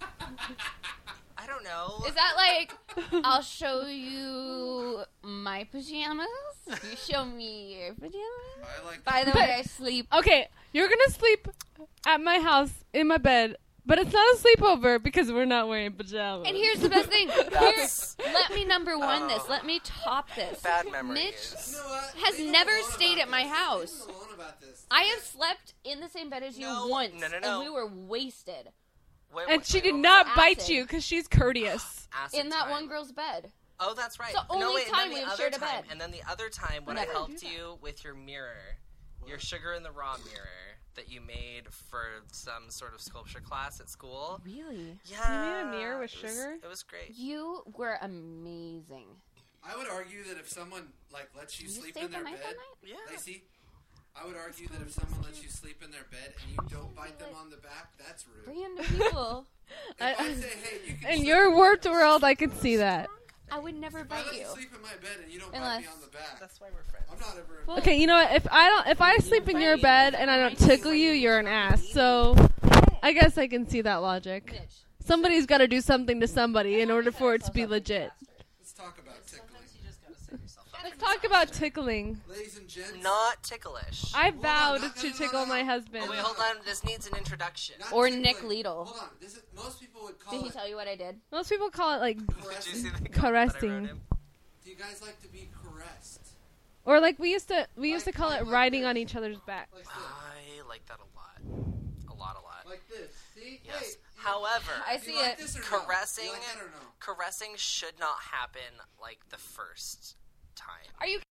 S5: I don't know.
S4: Is that like, I'll show you my pajamas? You show me your pajamas?
S1: I like.
S4: By the
S6: But-
S4: way, I sleep.
S6: Okay, you're gonna sleep at my house in my bed, but it's not a sleepover because we're not wearing pajamas.
S4: And here's the best thing.
S5: That's-
S4: Let me number one this. Let me top this.
S5: Bad memories.
S4: Mitch
S1: You know what?
S4: has
S1: Leave him
S4: never
S1: alone
S4: stayed
S1: about
S4: at my
S1: this.
S4: house.
S1: Leave him alone about this.
S4: I have slept in the same bed as you
S5: No,
S4: once,
S5: no.
S4: and we were wasted
S5: Wait,
S6: And
S5: wait,
S6: she
S5: wait,
S6: did
S5: what was
S6: not
S5: that?
S6: bite
S4: Acid.
S6: you because she's courteous.
S5: Acid
S4: in that
S5: time.
S4: one girl's bed.
S5: Oh, that's right.
S4: It's the only
S5: wait,
S4: time
S5: and then
S4: we've
S5: the other
S4: shared a
S5: time,
S4: bed.
S5: and then the other time when
S4: We
S5: I
S4: never
S5: helped
S6: do that.
S5: you with your mirror, your sugar in the raw mirror that you made for some sort of sculpture class at school.
S4: Really?
S5: Yeah.
S6: You made a mirror with
S5: it was-
S6: sugar?
S5: It was great.
S4: You were amazing.
S7: I would argue that if someone lets you
S4: Did you
S7: sleep
S4: stay
S7: in
S4: up
S7: their
S4: all night
S7: bed,
S4: that night?
S5: Yeah.
S7: Lacey, I would argue that if someone lets you sleep in their bed and you don't bite them on the back, that's rude.
S4: Random people.
S7: If I say, hey, you can
S6: In
S7: sleep
S6: your
S7: in my
S6: warped
S7: bed,
S6: world, I can see that.
S4: I would never
S7: if I
S4: bite
S7: let
S4: you.
S7: you sleep in my bed and you don't bite
S4: Unless-
S7: me on the back,
S5: That's why we're friends.
S7: I'm not ever.
S4: Well,
S6: Okay, you know what? If I sleep in your bed and I don't tickle you, you're an ass. So I guess I can see that logic.
S4: Mitch.
S6: Somebody's got to do something to somebody in order for it to be legit.
S7: Let's talk about tickling.
S5: Sometimes you just gotta set yourself up.
S6: Let's talk about tickling.
S7: Ladies and gents.
S5: Not ticklish.
S6: I
S7: Hold on,
S6: vowed
S7: no,
S6: to
S7: no,
S6: tickle
S7: no, no.
S6: my husband.
S5: Oh, wait, hold on. This needs an introduction.
S7: not
S4: Or
S7: tickling.
S4: Nick Liedel.
S7: Hold on. Most people would
S4: Did
S7: call
S4: he
S7: it
S4: tell you what I did?
S6: Most people call it like,
S5: Did you
S7: caressing.
S5: see the comment
S6: Caressing.
S5: that I wrote him?
S7: Do you guys like to be caressed?
S6: or like we used to call it riding on each other's back.
S7: Like this.
S5: I like that a lot. A lot.
S7: Like this. See?
S5: Yes.
S7: Hey,
S5: However,
S4: I
S7: do
S4: see
S7: you like
S4: it.
S7: this or no?
S5: Caressing-
S7: Do you like that or no?
S5: caressing should not happen like the first time.
S4: Are you?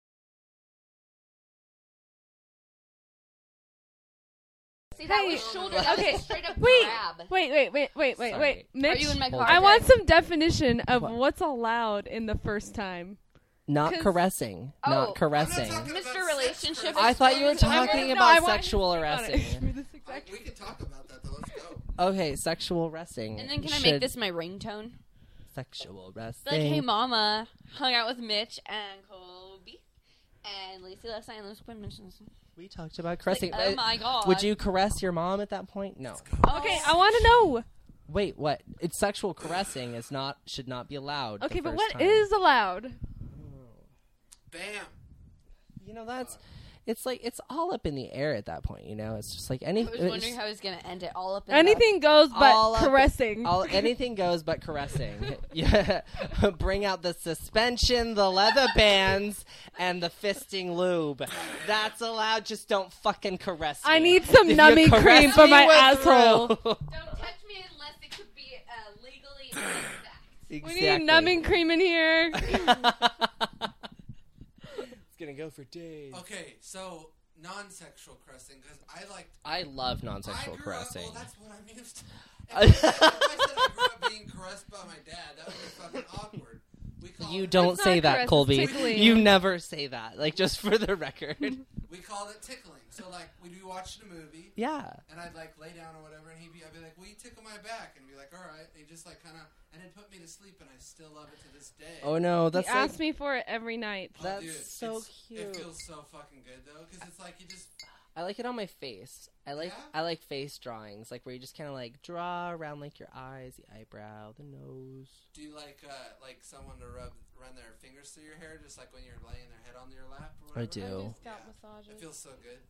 S4: See, that
S6: Hey,
S4: was shoulder. That
S6: okay,
S4: was a straight up
S6: wait,
S4: grab.
S6: wait,
S5: Sorry.
S6: Mitch,
S4: Are you in my
S5: Hold
S4: car?
S6: I
S5: on.
S6: want some definition of
S5: What?
S6: what's allowed in the first time.
S5: Not
S6: 'Cause-
S5: caressing.
S4: Oh.
S5: Not
S7: I'm
S5: caressing.
S7: not talking
S4: Mr.
S7: about sex
S4: Relationship
S7: caressing.
S5: I thought you were
S4: Exposure.
S5: talking
S6: No,
S5: about
S6: I want
S5: sexual
S6: him to speak on it.
S5: arresting.
S6: For this exact-
S7: We can talk about that though. Let's go.
S5: Okay, sexual arresting.
S4: And then can I
S5: should-
S4: make this my ringtone?
S5: sexual arresting?
S4: Like, hey, mama, hung out with Mitch and Colby and Lacey last night, and those women mentioned this.
S5: We talked about
S4: Like,
S5: caressing.
S4: oh my god.
S5: Would you caress your mom at that point? No.
S6: Okay, I want to know.
S5: Wait, what? It's sexual caressing is not should not be allowed.
S6: Okay,
S5: the
S6: but
S5: first
S6: what
S5: time.
S6: is allowed?
S7: Bam.
S5: You know, it's like it's all up in the air at that point. You know, it's just like any.
S4: I was wondering how I was going to end it all up in
S6: Anything goes
S5: All
S6: but
S5: up-
S6: caressing.
S5: anything goes but caressing. Yeah, bring out the suspension, the leather bands, and the fisting lube. That's allowed. Just don't fucking caress me.
S6: I need some
S5: If you
S6: numbing
S5: caress
S6: cream for
S5: me,
S6: my
S5: we're
S6: asshole.
S5: through.
S4: Don't touch me unless it could be legally exact.
S6: We need numbing cream in here.
S5: It's gonna go for days.
S7: Okay, so non-sexual caressing because
S5: I love non-sexual
S7: I grew
S5: caressing.
S7: Up, well, that's what I'm used to. If I said I grew up being caressed by my dad, that would be fucking awkward. We call
S5: You
S7: it,
S5: don't
S6: That's
S5: say
S6: not
S5: that,
S6: caress, it's
S5: Colby.
S6: tickling.
S5: You never say that. Like, just for the record.
S7: We called it tickling. So like we'd be watching a movie.
S5: Yeah.
S7: And I'd like lay down or whatever, and I'd be like, "Will you tickle my back?" And be like, "All right." And he just like kind of, and it put me to sleep, and I still love it to this day.
S5: Oh no,
S6: He
S5: that's like,
S6: asks me for it every night.
S7: Oh,
S5: that's
S7: dude,
S5: so
S7: It
S5: cute.
S7: feels so fucking good though, because it's like you just.
S5: I like it on my face. I like
S7: Yeah?
S5: face drawings, like where you just kind of like draw around like your eyes, the eyebrow, the nose.
S7: Do you like someone to run their fingers through your hair, just like when you're laying their head on your lap or whatever?
S5: I do.
S6: Scalp
S7: It
S6: massages.
S7: feels so good.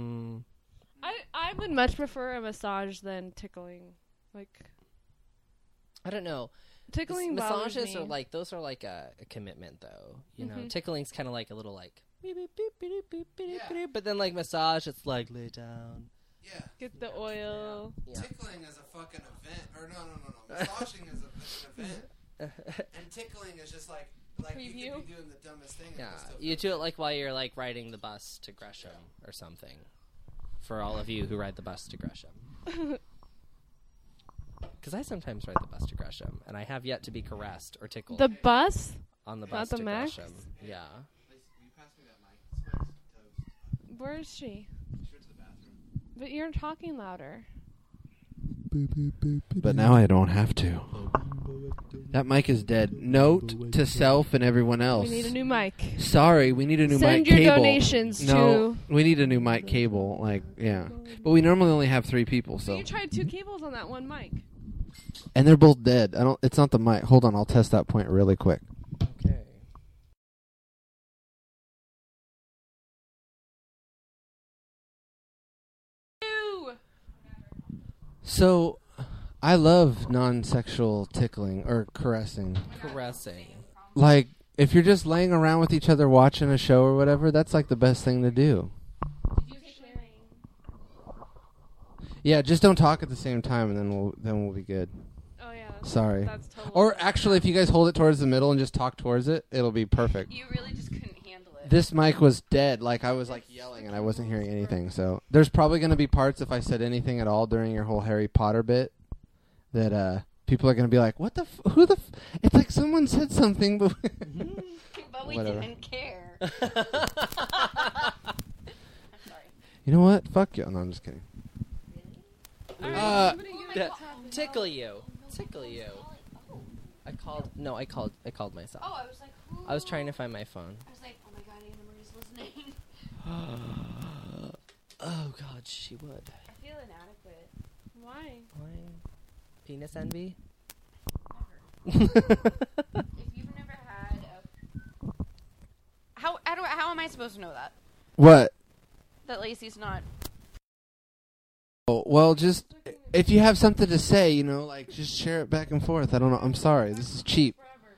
S6: I would much prefer a massage than tickling. Like
S5: I don't know.
S6: tickling bothers
S5: Massages
S6: me.
S5: are like those are like a commitment though. You know,
S6: Mhm.
S5: tickling's kind of like a little like. Beep, beep, beep, beep, beep, beep,
S7: Yeah.
S5: beep, but then like massage, it's like lay down.
S7: Yeah.
S6: get the oil.
S5: Yeah.
S7: Tickling is a fucking event, or no. Massaging is an event, and tickling is just like you could
S6: Preview?
S7: be doing the dumbest thing. and
S5: Yeah,
S7: it'll still
S5: you
S7: feel
S5: do it like while you're like riding the bus to Gresham or something. For all of you who ride the bus to Gresham. Because I sometimes ride the bus to Gresham, and I have yet to be caressed or tickled
S6: The bus?
S5: on the
S6: not
S5: bus
S6: the
S5: to
S6: Max?
S5: Gresham. Yeah.
S7: Will you pass me that mic? It smells toast.
S6: Where is she?
S7: She went to the bathroom.
S6: But you're talking louder.
S1: But now I don't have to. That mic is dead. Note to self and everyone else.
S6: We need a new mic.
S1: Sorry, we need a new
S6: Send
S1: mic
S6: your
S1: cable.
S6: donations
S1: No, we need a new mic cable. Like, yeah. But we normally only have 3 people,
S6: So
S1: so.
S6: you tried 2 cables on that one mic.
S1: And they're both dead. It's not the mic. Hold on, I'll test that point really quick.
S5: Okay.
S6: Ew!
S1: So, I love non-sexual tickling or caressing.
S5: Caressing.
S1: Like, if you're just laying around with each other watching a show or whatever, that's like the best thing to do. Yeah, just don't talk at the same time, and then we'll be good.
S6: Oh yeah. Yeah.
S7: Sorry.
S6: That's totally
S7: Or actually, if you guys hold it towards the middle and just talk towards it, it'll be perfect.
S4: You really just couldn't handle it.
S7: This mic was dead. Like I was like yelling and I wasn't hearing anything. So there's probably going to be parts if I said anything at all during your whole Harry Potter bit that people are going to be like, "What the? Who the? It's like someone said something, but
S4: But we
S7: Whatever.
S4: didn't care. I'm sorry.
S7: you know what? Fuck you." No, I'm just kidding.
S8: Yeah, tickle you. I called myself.
S4: Oh, I was like, who?
S8: I was trying to find my phone.
S4: I was like, oh my god, Anna Marie's listening.
S8: Oh God, she would.
S4: I feel inadequate.
S6: Why?
S8: Why? Penis envy?
S4: If you've never had a... How am I supposed to know that?
S7: What?
S4: That Lacey's not...
S7: Oh, well, just if you have something to say, you know, like just share it back and forth. I don't know. I'm sorry. This is cheap.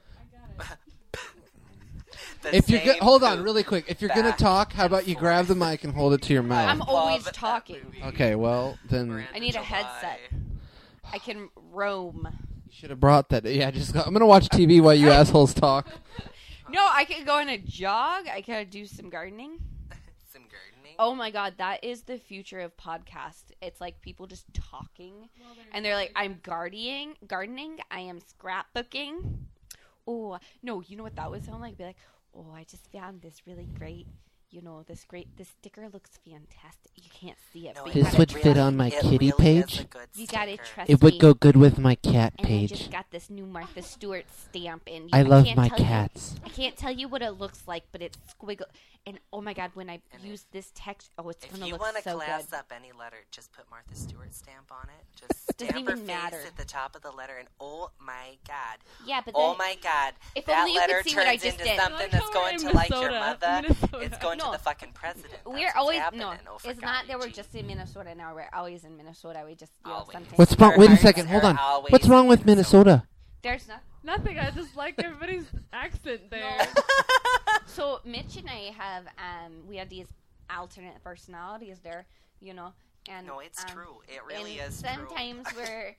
S7: If you're hold on, really quick. If you're gonna talk, how about you grab the mic and hold it to your mouth?
S4: I'm always talking.
S7: Okay, well then
S4: I need a headset. I can roam.
S7: you should have brought that. Yeah, I'm gonna watch TV while you assholes talk.
S4: No, I could go on a jog. I could do some gardening.
S5: Some gardening.
S4: Oh my god, that is the future of podcasts. It's like people just talking, and they're like, "I'm gardening. I am scrapbooking." Oh no, you know what that would sound like? Be like, "Oh, I just found this really great. This sticker looks fantastic. You can't see it,
S5: No,
S4: but
S5: it
S4: you
S7: This
S4: gotta
S7: would
S4: trust
S7: fit
S4: me.
S7: on my
S5: It
S7: kitty
S5: really is
S7: page.
S5: a good
S4: You gotta
S5: sticker.
S4: trust
S7: It would
S4: me.
S7: go good with my cat
S4: And I
S7: page.
S4: just got this new Martha Stewart stamp, and
S7: I love
S4: can't
S7: my
S4: tell you-
S7: cats.
S4: I can't tell you what it looks like, but it's squiggle. And oh my god, when I use this text, it's
S5: If
S4: gonna
S5: you
S4: look
S5: want to
S4: so
S5: class
S4: good.
S5: up any letter, just put Martha Stewart stamp on it. Just
S4: Doesn't
S5: stamp her
S4: even
S5: face
S4: matter.
S5: at the top of the letter, and oh my god,
S4: Yeah, but
S5: oh
S4: then,
S5: my god,
S4: if
S5: that
S4: only you could
S5: letter
S4: see what I
S5: turns
S4: just
S5: into
S4: did.
S5: something
S6: Like
S5: that's
S6: how
S5: going
S6: we're
S5: to like your
S6: Minnesota.
S5: mother.
S6: Minnesota.
S5: It's going
S4: No.
S5: to the fucking president. That's
S4: we're
S5: what's
S4: always
S5: happening.
S4: no.
S5: Oh, for
S4: It's not
S5: golly
S4: that we're
S5: gee.
S4: just in Minnesota now. We're always in Minnesota. We just
S5: Always.
S4: something.
S7: What's wrong?
S5: Our
S7: Wait a
S5: hearts
S7: second. Hold
S5: are
S7: on.
S5: always
S7: What's wrong with
S5: in
S7: Minnesota?
S4: There's not.
S6: Nothing. I just like everybody's accent there.
S4: So Mitch and I have we have these alternate personalities there, and
S5: No, it's true. It really
S4: and
S5: is true.
S4: sometimes we're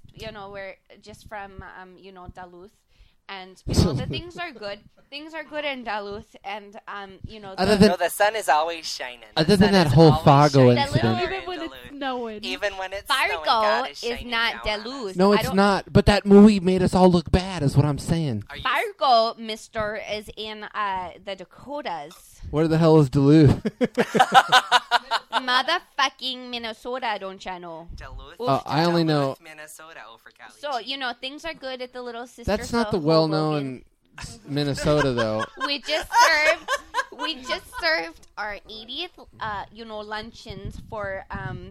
S4: just from Duluth, and the things are good. Things are good in Duluth, and
S7: Other than-
S5: No, the sun is always shining.
S7: Other
S5: The
S7: than
S5: sun
S7: that
S5: is
S7: whole
S5: always
S7: Fargo
S5: shining
S7: incident.
S5: somewhere
S6: Even
S5: in
S6: when
S5: Duluth.
S6: it's snowing.
S5: Even when it's snowing,
S4: Fargo
S5: God is
S4: is
S5: shining
S4: not
S5: down on us.
S4: Duluth.
S7: No,
S4: I
S7: it's
S4: don't-
S7: not. But that movie made us all look bad, is what I'm saying.
S5: Are you
S4: Fargo, Mister, is in the Dakotas.
S7: Where the hell is Duluth?
S4: Motherfucking Minnesota, don't you know?
S5: Duluth?
S7: I only know-
S5: Duluth, Minnesota. Oh, for golly
S4: So,
S5: gee.
S4: things are good at the Little Sisters.
S7: That's not the
S4: of
S7: well-known Minnesota, though.
S4: We just served our 80th, luncheons for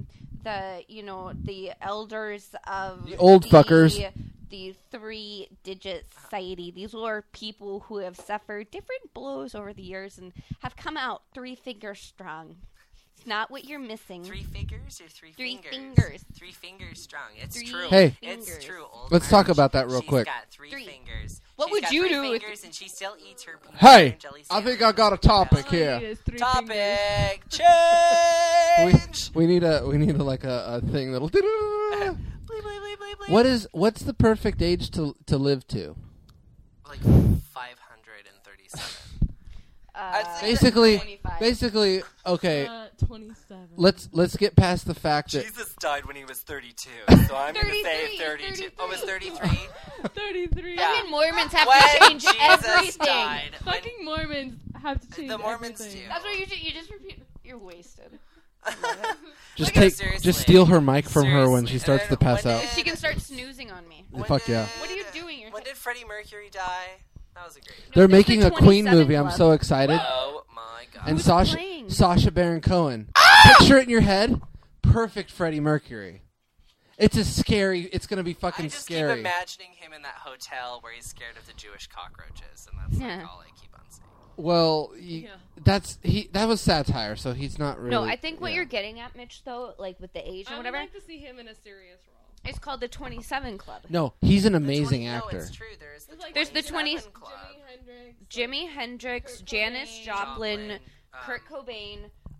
S4: the elders of
S7: The old fuckers.
S4: The Three-Digit Society. These were people who have suffered different blows over the years and have come out 3 fingers strong. It's not what you're missing.
S5: 3 figures or 3
S4: 3
S5: fingers?
S4: fingers.
S5: 3 fingers strong. It's
S4: 3
S5: true.
S7: Hey.
S5: It's
S4: fingers.
S5: true. Old
S7: Let's talk
S5: Marge,
S7: about that real quick.
S5: She's got 3
S4: 3.
S5: fingers.
S4: What
S5: She's
S4: would
S5: got
S4: you
S5: 3
S4: do with-
S5: fingers, and she still eats her peanut
S7: Hey,
S5: butter and jelly
S7: I think
S5: sandwich.
S7: I got a topic
S6: All I
S7: here.
S6: need is 3 fingers.
S5: Topic change.
S7: We need a like a thing that'll.
S5: Bleep, bleep, bleep, bleep, bleep.
S7: What's the perfect age to live to?
S5: Like 537.
S7: Basically,
S4: 25.
S7: basically, okay.
S6: 27.
S7: Let's get past the fact that
S5: Jesus died when he was 32, so I'm going to say 32. Oh, was 33?
S6: 33.
S5: Yeah.
S4: Fucking Mormons have
S5: When
S4: to change
S5: Jesus
S4: everything.
S5: died, when
S6: Fucking Mormons have to change
S5: The Mormons
S6: everything.
S5: do.
S4: That's what you just repeat. You're wasted.
S7: just
S5: Look at-
S7: take
S5: seriously.
S7: just steal her mic from her when
S5: Seriously.
S7: she starts to
S5: And
S7: pass
S5: when
S7: out.
S5: did-
S4: She can start snoozing on me.
S5: when
S7: Fuck yeah.
S4: What are you doing? You're
S5: When did Freddie Mercury die? That was a great.
S7: They're
S4: there's
S7: making
S4: the
S7: a Queen
S4: 27
S7: movie. I'm
S4: Club.
S7: so excited.
S5: Oh my god.
S7: And
S4: Who's
S7: Sasha
S4: playing?
S7: Sasha Baron Cohen. Picture it in your head. Perfect Freddie Mercury. It's it's gonna be
S5: I
S7: fucking
S5: just
S7: scary.
S5: keep imagining him in that hotel where he's scared of the Jewish cockroaches, and that's
S4: Yeah.
S5: like all I keep on saying.
S7: Well,
S6: Yeah.
S7: that was satire, so he's not really.
S4: No, I think what
S7: yeah.
S4: you're getting at, Mitch, though, like with the age
S6: I
S4: and
S6: would
S4: whatever,
S6: like to see him in a serious role.
S4: it's called the 27 Club.
S7: No, he's an
S5: The
S7: amazing
S5: 20
S7: actor.
S5: No, it's true. There's the
S6: Like
S4: There's the
S5: 27
S4: 20
S5: Club.
S6: Jimi Hendrix.
S4: Jimi Hendrix,
S6: Kurt
S4: Janis
S6: Cobain.
S4: Joplin,
S5: Joplin,
S4: Kurt Cobain,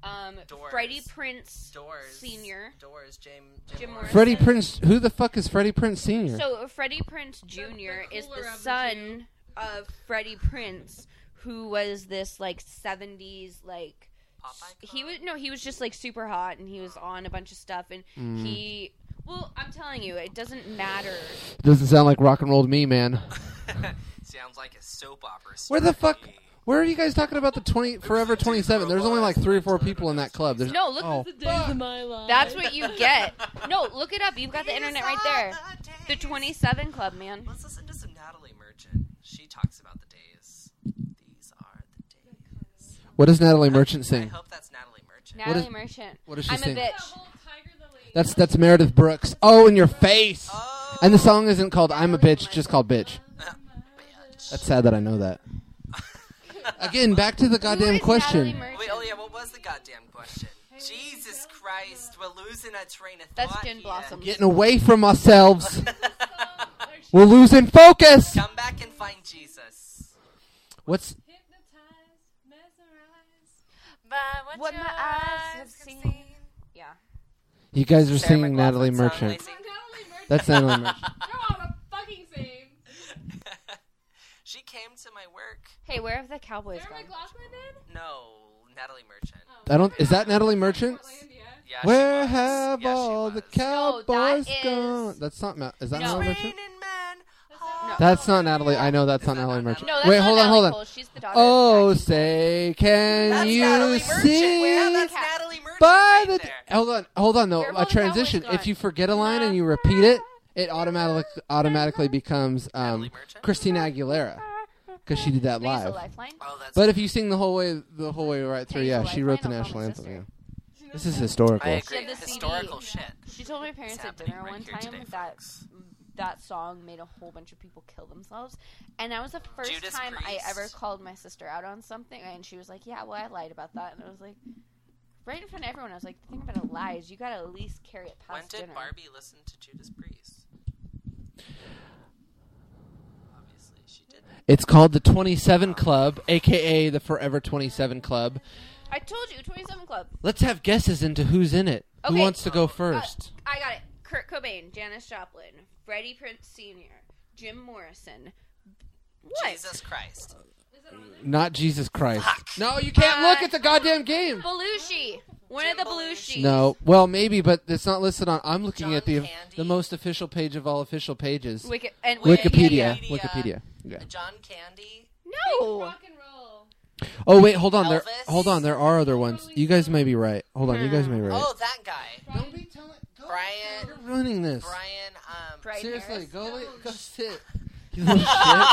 S5: Doors.
S4: Freddie Prinze
S5: Doors.
S4: Senior.
S5: Doors. Jim
S4: Jim
S5: Morrison.
S7: Freddie Prince. Who the fuck is Freddie Prince Senior?
S4: So Freddie Prinze Jr. is
S6: cooler
S4: the
S6: of the
S4: son of Freddie Prinze, who was this like 70s like
S5: Pop
S4: he
S5: icon?
S4: was just like super hot, and he was on a bunch of stuff, and he. Well, I'm telling you, it doesn't matter.
S7: Doesn't sound like rock and roll to me, man.
S5: Sounds like a soap opera.
S7: Where the fuck?
S5: story.
S7: Where are you guys talking about the Forever 27? There's only like 3 or 4 people in that club. There's
S4: No, look.
S7: Oh,
S6: The days of my life.
S4: That's what you get. No, look it up. You've got the internet right there. The
S5: days.
S4: 27 Club, man.
S5: Let's listen to some Natalie Merchant. She talks about the days. These are the days.
S7: what does Natalie Merchant
S5: I
S7: sing?
S5: hope that's Natalie Merchant.
S4: Natalie
S7: is-
S4: Merchant.
S7: What does she
S4: I'm
S7: sing?
S4: a bitch.
S7: That's Meredith Brooks. Oh, in your face.
S5: Oh.
S7: And the song isn't called "I'm a Bitch," just called "Bitch."
S5: Bitch.
S7: That's sad that I know that. Again, back to the
S4: Who
S7: goddamn
S4: is
S7: question.
S4: Natalie Merchant?
S5: Wait, oh yeah, what was the goddamn question? Jesus Christ, we're losing a train of
S4: That's
S5: thought
S4: Gin
S5: here.
S4: Blossoms.
S7: Getting away from ourselves. We're losing focus.
S5: Come back and find Jesus.
S7: What's
S4: What my eyes have seen. Yeah.
S7: you guys are
S5: Sarah
S7: singing
S5: McLachlan
S7: Natalie
S5: song,
S7: Merchant?
S5: Lacey.
S7: That's Natalie Merchant.
S6: You're all the fucking same.
S5: She came to my work.
S4: Hey, where have the Cowboys
S6: Sarah
S4: gone?
S6: McLachlan did?
S5: No, Natalie Merchant.
S7: I don't. Is that Natalie Merchant?
S6: Portlandia.
S5: Yeah, she
S7: Where
S5: was.
S7: have
S5: Yeah, she
S7: all
S5: was.
S7: the
S4: No,
S7: cowboys
S4: that is-
S7: gone? That's not. Is that
S4: No.
S7: Natalie
S5: Raining
S7: Merchant?
S5: men.
S4: No.
S7: That's not Natalie. I know that's
S5: Is
S7: not
S5: that
S7: Natalie
S5: not
S7: Merchant.
S4: No, that's
S7: Wait,
S4: not
S7: hold on,
S4: Natalie
S7: hold on.
S4: Cole. She's the daughter
S7: Oh,
S4: of Jackie.
S7: say, can
S5: That's
S7: you
S5: Natalie Merchant.
S7: see?
S5: Where that's Natalie Merchant
S7: By
S5: right
S7: the
S5: there.
S7: hold on though.
S4: Where have
S7: A
S4: all the
S7: transition.
S4: Cowboys
S7: If
S4: gone?
S7: you forget a line and you repeat it, it automatically becomes
S5: Natalie Merchant?
S7: Christina Aguilera because she did that
S4: Lisa
S7: live.
S4: Lifeline.
S5: Oh, that's
S7: But if you sing the whole way right through,
S4: Lisa
S7: yeah, she wrote the
S4: Lifeline, I'll
S7: national
S4: call my
S7: anthem.
S4: sister.
S7: Yeah. This is historical.
S5: I
S4: She
S5: agree.
S4: had the CD.
S5: Historical shit.
S4: She told my parents
S5: It's
S4: at
S5: happening
S4: dinner
S5: right
S4: one
S5: here
S4: time
S5: today,
S4: that
S5: folks.
S4: that song made a whole bunch of people kill themselves, and that was the first
S5: Judas
S4: time I
S5: Priest.
S4: ever called my sister out on something, and she was like, "Yeah, well, I lied about that," and I was like, right in front of everyone, I was like, "The thing about it lies, you gotta at least carry it
S5: When
S4: past
S5: did
S4: dinner."
S5: Barbie listen to Judas Priest? Obviously, she did.
S7: It's called the 27 Club, aka the Forever 27 Club.
S4: I told you, 27 Club.
S7: Let's have guesses into who's in it. Who
S4: Okay.
S7: wants to go first?
S4: I got it. Kurt Cobain, Janis Joplin, Freddie Prinze Sr., Jim Morrison. What?
S5: Jesus Christ.
S7: Not Jesus Christ. No, you can't look at the goddamn game.
S4: Belushi. One of the Belushi.
S7: No, well, maybe, but it's not listed on. I'm looking
S5: John
S7: at the
S5: Candy?
S7: most official page of all official pages.
S4: Wikipedia.
S7: Wikipedia. Yeah.
S5: John Candy.
S4: No.
S6: Rock and roll.
S7: Oh wait, hold on.
S5: Elvis?
S7: There are other ones. You guys may be right. Hold on, you guys may be right.
S5: Oh, that guy.
S7: Don't be telling.
S5: Brian.
S7: You're ruining this.
S5: Brian.
S4: Brian
S7: Seriously,
S4: Harris.
S7: go sit. You little shit.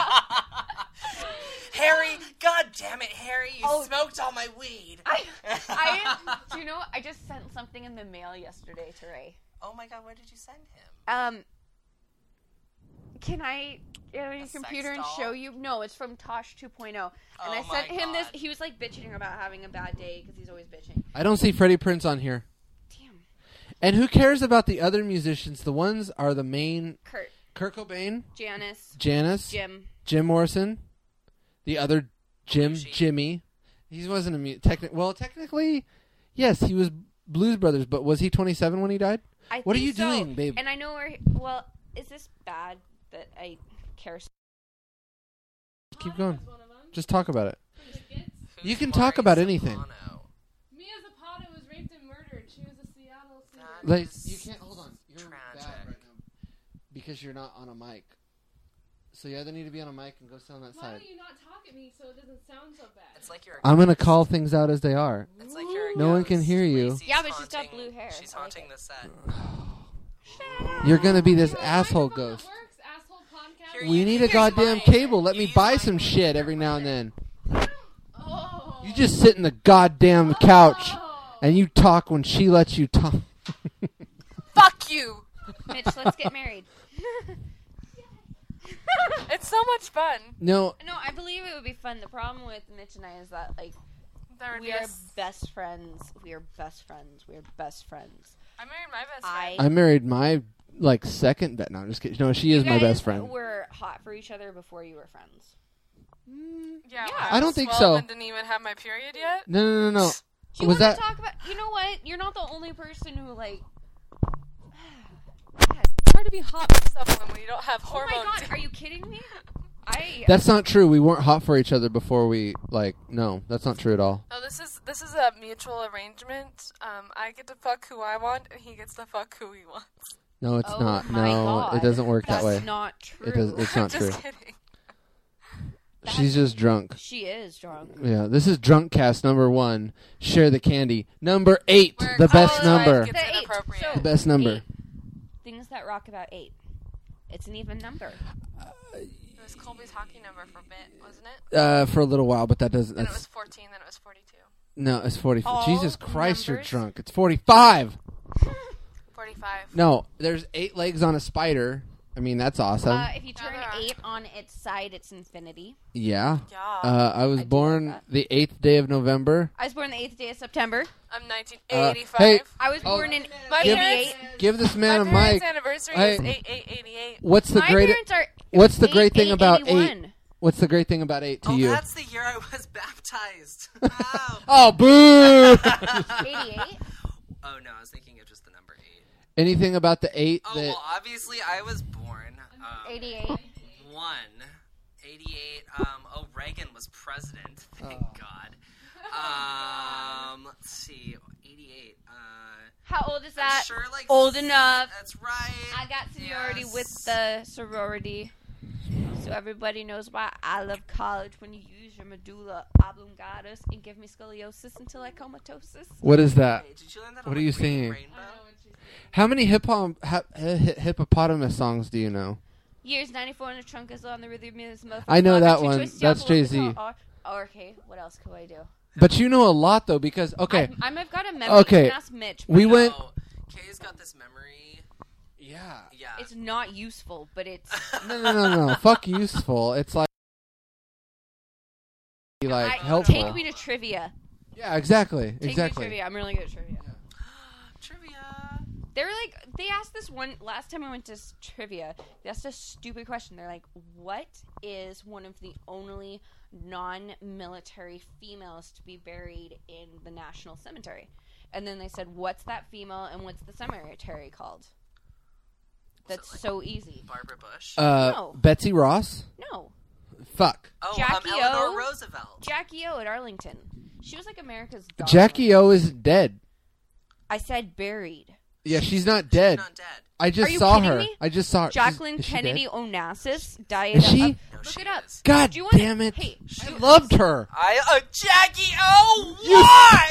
S5: Harry. God damn it, Harry! You
S4: Oh.
S5: smoked all my weed.
S4: Do you know? I just sent something in the mail yesterday to Ray.
S5: Oh my God! What did you send him?
S4: Can I get on your
S5: A
S4: computer
S5: sex
S4: and
S5: doll?
S4: show you? No, it's from Tosh 2.0. And I
S5: Oh
S4: sent
S5: my
S4: him this.
S5: God.
S4: He was like bitching about having a bad day because he's always bitching.
S7: I don't see Freddie Prinze on here.
S4: Damn.
S7: And who cares about the other musicians? The ones are the main.
S4: Kurt,
S7: Kurt Cobain,
S4: Janice,
S7: Janis,
S4: Jim.
S7: Jim Morrison, the other Jim,
S5: Belushi.
S7: Jimmy. He wasn't a technically, yes, he was Blues Brothers, but was he 27 when he died?
S4: I
S7: What are
S4: think
S7: you
S4: so.
S7: doing, babe?
S4: And I know where. Well, is this bad that I care?
S7: Keep going.
S6: Was one of them.
S7: Just talk about it.
S6: Tickets.
S7: You can
S5: Who's
S7: talk about
S5: Laurie
S7: anything.
S5: Soprano?
S6: Mia Zapata was raped and murdered. She was a Seattle singer.
S5: That
S7: Like,
S5: is
S7: you can't hold on. You're
S5: tragic.
S7: bad right now because you're not on a mic. So you either need to be on a mic and go sit on that
S6: Why
S7: side.
S6: don't you not talk at me so it doesn't sound so bad?
S5: It's like you're. A
S7: I'm gonna
S5: ghost.
S7: call things out as they are.
S5: It's like you're a
S7: No one
S5: ghost.
S7: can hear you.
S5: Lacey's
S4: Yeah, but she's got
S5: haunting-
S4: blue hair.
S5: She's
S4: I like
S5: haunting
S4: it.
S5: the set.
S7: You're gonna be this
S6: Your
S7: asshole
S6: microphone
S7: ghost.
S6: that works, asshole podcast.
S5: Here
S7: We
S5: you-
S7: need a
S5: here's
S7: goddamn
S5: mine.
S7: cable. Let me
S5: Use
S7: buy
S5: mine.
S7: some shit every now and then.
S6: Oh.
S7: You just sit in the goddamn couch and you talk when she lets you talk.
S9: Fuck you!
S4: Mitch, let's get married.
S9: It's so much fun.
S7: No,
S4: No, I believe it would be fun. The problem with Mitch and I is that like
S9: There would
S4: we
S9: be
S4: are
S9: a s-
S4: best friends. We are best friends. We are best friends.
S9: I married my best
S4: I-
S9: friend.
S7: I married my second bet. No, I'm just kidding. No, she is
S4: You
S7: my
S4: guys
S7: best friend.
S4: were hot for each other before you were friends.
S9: Yeah,
S4: Yeah.
S9: when
S7: I don't
S9: was
S7: think
S9: 12
S7: so.
S9: And didn't even have my period yet.
S7: No.
S4: Do you
S7: Was
S4: want to
S7: that-
S4: talk about? You know what? You're not the only person who like.
S9: It's hard to be hot with someone when you don't have
S4: Oh
S9: hormones.
S4: my god, are you kidding me?
S7: That's not true. We weren't hot for each other before we No, that's not true at all.
S9: No, this is a mutual arrangement. I get to fuck who I want, and he gets to fuck who he wants.
S7: No, it's
S4: Oh
S7: not.
S4: my
S7: No,
S4: God.
S7: it doesn't work
S4: That's
S7: that way.
S4: not true.
S7: It's not true.
S9: Just kidding.
S7: She's just drunk.
S4: She is drunk.
S7: Yeah, this is Drunk Cast number 1. Share the candy. Number 8,
S9: Where
S7: the best
S9: college
S7: number.
S9: life gets
S4: The eight.
S9: inappropriate.
S4: So-
S7: The best number.
S4: 8. Things that rock about 8. It's an even number.
S9: It was Colby's hockey number for a bit, wasn't it?
S7: For a little while, but that doesn't.
S9: Then it was
S7: That's
S9: 14. Then it was 42.
S7: no, it's 40.
S4: All
S7: Jesus Christ, you're
S4: numbers?
S7: drunk. It's 45.
S9: 45.
S7: No, there's 8 legs on a spider. I mean, that's awesome.
S4: If you turn
S9: there are.
S4: 8 on its side, it's infinity.
S7: Yeah.
S9: Yeah.
S7: I was
S4: I do
S7: born
S4: like that.
S7: the 8th day of November.
S4: I was born the 8th day of September.
S9: I'm 1985.
S7: hey.
S4: I was
S7: Oh.
S4: born in
S9: My
S7: Give-
S4: 88.
S7: Give this man
S9: My
S7: a
S9: parents'
S7: mic.
S9: anniversary
S7: Hey.
S9: is 8/8/88.
S7: What's the
S4: My
S7: great?
S4: parents are.
S7: What's the great thing about 8?
S4: 81.
S7: What's the great thing about 8 to
S5: Oh,
S7: you?
S5: that's the year I was baptized. Wow.
S7: Oh, boo!
S4: 88.
S5: Oh no, I was thinking of just the number 8.
S7: Anything about the 8
S5: Oh
S7: that?
S5: well, obviously I was born
S4: 88.
S5: 88. Reagan was president. Thank God. Let's see, 88.
S4: How old is
S5: I'm
S4: that?
S5: sure, like
S4: Old enough.
S5: That's right.
S4: I got seniority
S5: Yes.
S4: with the sorority. So everybody knows why I love college when you use your medulla oblongata and give me scoliosis until I comatosis.
S7: What is that?
S5: Wait, did you learn that
S7: What
S5: on,
S7: are you
S5: like, Reading
S7: singing?
S5: Rainbow?
S7: How many hippopotamus songs do you know?
S4: Years 94 in the trunk is on the rhythm is motherfucker.
S7: I know that one.
S4: Twist,
S7: That's
S4: shuffle,
S7: Jay-Z.
S4: look at all- oh, okay, what else could I do?
S7: But you know a lot though, because okay,
S4: I've got a memory.
S7: Okay.
S4: You can ask Mitch.
S7: we
S4: but
S7: went.
S5: No, Kay's got this memory.
S7: Yeah.
S5: Yeah.
S4: It's not useful, but it's.
S7: No. Fuck useful. It's like helpful.
S4: Take me to trivia.
S7: Yeah, exactly.
S4: Take me to
S7: Exactly.
S4: trivia. I'm really good at trivia.
S5: Trivia.
S4: They were like, they asked this one last time I went to trivia. They asked a stupid question. They're like, "What is one of the only non-military females to be buried in the National Cemetery?" And then they said, "What's that female and what's the cemetery called?" That's
S5: like
S4: so easy.
S5: Barbara Bush.
S4: No.
S7: Betsy Ross.
S4: No,
S7: Fuck.
S4: Jackie
S5: Eleanor
S4: O.
S5: Roosevelt.
S4: Jackie O at Arlington. She was like America's dog.
S7: Jackie O is dead.
S4: I said buried.
S7: Yeah, she's not dead.
S5: She's not dead.
S7: I just
S4: Are you
S7: saw
S4: kidding
S7: her.
S4: me?
S7: I just saw her.
S4: Jacqueline
S7: Is she
S4: Kennedy
S7: dead?
S4: Onassis died.
S7: Is she?
S5: No,
S4: Look
S5: she
S4: it up.
S5: is.
S7: God
S4: Do you wanna-
S7: damn it!
S4: Hey,
S7: I loved her.
S5: Jackie O. Why?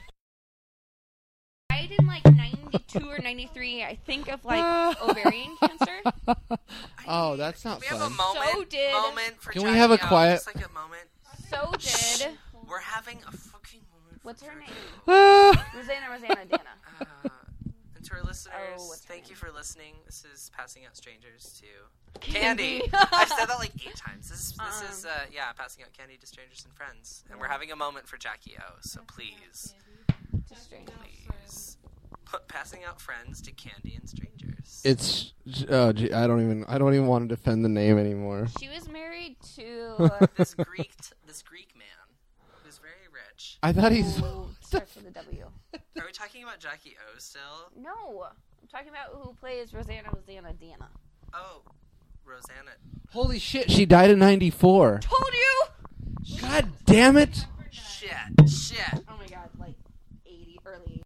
S4: died in like 92 or 93. I think of like ovarian cancer.
S7: Oh, that's not
S5: we have a
S7: fun.
S5: moment.
S4: So did-
S5: Moment for
S7: Can we
S5: Jackie
S7: have a
S5: O,
S7: quiet-
S5: Just like a moment.
S4: So did.
S5: We're having a fucking moment.
S4: What's her
S5: for
S4: name?
S7: Ah.
S4: Rosanna Dana.
S5: And to our listeners,
S4: Oh, what's her
S5: thank
S4: name?
S5: you for listening. This is Passing Out Strangers to
S4: Candy.
S5: Candy. I've said that like 8 times. This is passing out candy to strangers and friends. And we're having a moment for Jackie O. So please, please. Passing out friends to candy and strangers.
S7: It's. Oh, gee, I don't even want to defend the name anymore.
S4: She was married to.
S5: this Greek man who's very rich.
S7: I thought he's.
S4: who starts with a W.
S5: Are we talking about Jackie O still?
S4: No, I'm talking about who plays Rosanna Dana.
S5: Oh, Rosanna.
S7: Holy shit! She died in '94.
S4: Told you.
S7: God damn it!
S5: Shit.
S4: Oh my god, like 80 early.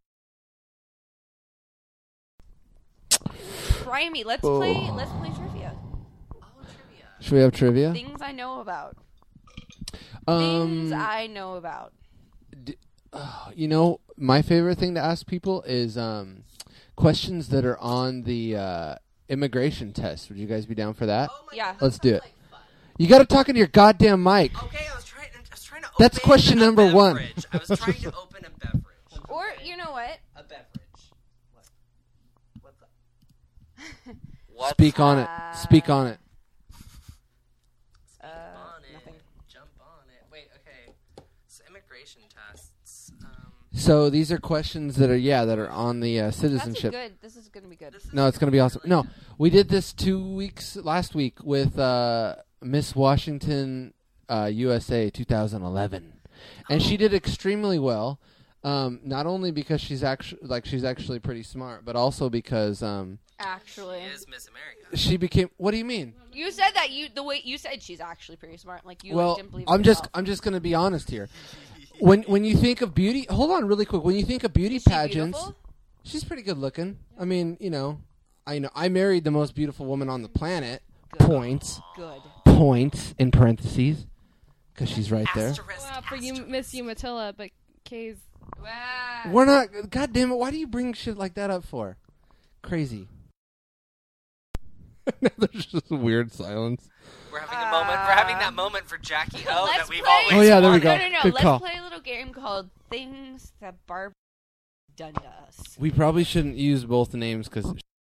S4: Try me. Let's play trivia.
S5: Oh, trivia.
S7: Should we have trivia?
S4: Things I know about.
S7: Um,
S4: Things I know about.
S7: you know, my favorite thing to ask people is questions that are on the immigration test. Would you guys be down for that?
S5: Oh my
S4: Yeah.
S5: God,
S7: Let's
S5: that
S7: do
S5: sounds
S7: it.
S5: like fun.
S7: You got to talk into your goddamn mic.
S5: Okay, I was trying to
S7: That's
S5: open
S7: question
S5: a
S7: number one.
S5: beverage. I was trying to open a beverage.
S4: Or, you know what?
S5: A beverage. What's up? What's
S7: Speak on it. Speak on it.
S5: on it.
S4: Nothing.
S5: Jump on it. Wait, okay. So immigration tests.
S7: So these are questions that are on the citizenship.
S4: That's good. This is going to be good.
S5: This is
S7: No, it's going to be awesome.
S5: really
S7: No, we did this last week with Miss Washington USA 2011. And she did extremely well. Not only because she's actually pretty smart, but also because
S4: Actually,
S5: She is Miss America.
S7: she became. What do you mean?
S4: you said that the way you said she's actually pretty smart. Like you
S7: Well,
S4: didn't believe
S7: I'm
S4: yourself.
S7: just gonna be honest here. When you think of beauty, hold on really quick. When you think of beauty
S4: Is she
S7: pageants,
S4: beautiful?
S7: she's pretty good looking. I mean, I married the most beautiful woman on the planet.
S4: Good.
S7: Points in parentheses, because she's right there.
S5: Asterisk,
S6: Well, for you,
S5: asterisk.
S6: Miss Umatilla, but Kay's.
S4: Wow.
S7: We're not. God damn it! Why do you bring shit like that up for? Crazy. There's just a weird silence.
S5: We're having a moment. We're having that moment for Jackie O
S4: Let's
S5: that we've
S4: play-
S5: always
S7: Oh, yeah, there we
S5: wanted.
S7: go.
S4: No.
S7: Good
S4: Let's
S7: call.
S4: play a little game called Things That Barb Done to Us.
S7: We probably shouldn't use both names because.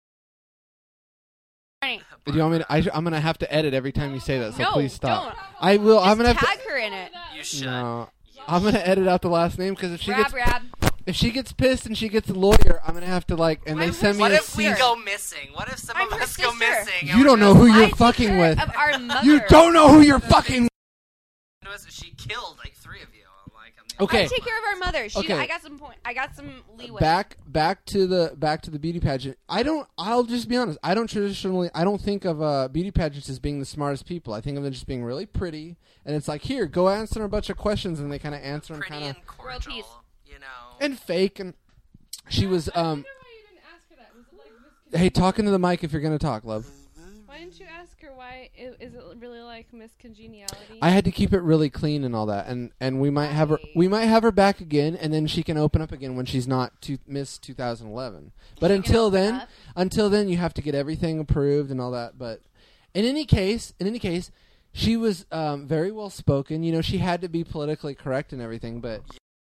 S4: Right.
S7: Do you want me to? I'm gonna have to edit every time you say that, so
S4: No,
S7: please stop.
S4: don't.
S7: I will. I'm
S4: Just
S7: gonna have
S4: tag
S7: to.
S4: her in it.
S5: You should.
S7: No, I'm gonna edit out the last name because if she gets pissed and she gets a lawyer, I'm gonna have to and they
S4: I'm
S7: send me
S5: What
S7: a
S5: if we
S7: cease.
S5: go missing? What if some
S4: I'm
S5: of
S4: her
S5: us go
S4: sister.
S5: missing?
S7: You don't know who you're fucking with.
S4: Of our mother.
S7: You don't know who you're fucking.
S5: She killed like 3 of you. I'm like, I'm the
S7: Okay.
S4: I take care of our mother.
S7: Okay.
S4: I got some point. I got some leeway.
S7: Back to the beauty pageant. I'll just be honest. I don't think of beauty pageants as being the smartest people. I think of them just being really pretty, and it's like, here, go answer a bunch of questions, and they kind of answer them
S5: pretty
S7: kind of
S5: and cordial,
S4: peace.
S7: and fake. And she was
S6: I wonder why you didn't ask her that. Was it like Miss?
S7: hey, talking to the mic if you're gonna talk, love.
S6: Why didn't you ask her why? Is it really like Miss Congeniality?
S7: I had to keep it really clean and all that, and we might have her back again, and then she can open up again when she's not Miss 2011. But until then, you have to get everything approved and all that. But in any case, she was very well spoken. She had to be politically correct and everything, but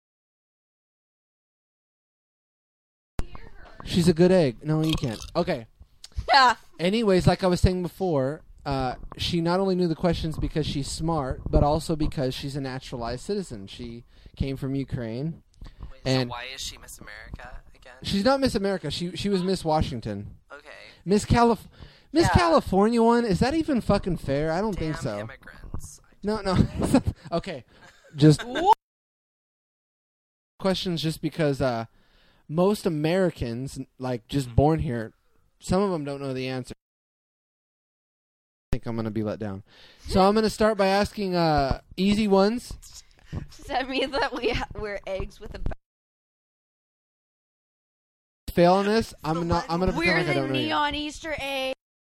S7: she's a good egg. No, you can't. Okay.
S4: Yeah.
S7: Anyways, like I was saying before, she not only knew the questions because she's smart, but also because she's a naturalized citizen. She came from Ukraine.
S5: Wait,
S7: And-
S5: so why is she Miss America again?
S7: She's not Miss America. She was Miss Washington.
S5: Okay.
S7: Miss
S5: Yeah.
S7: California one? Is that even fucking fair? I don't think
S5: Damn
S7: so.
S5: immigrants.
S7: No. Okay. Just questions just because most Americans, just born here, some of them don't know the answer. I think I'm going to be let down. So I'm going to start by asking easy ones.
S4: Does that mean that we're eggs with a
S7: Fail on this, I'm going to pretend
S4: We're
S7: like I
S4: the
S7: don't know you.
S4: neon Easter egg.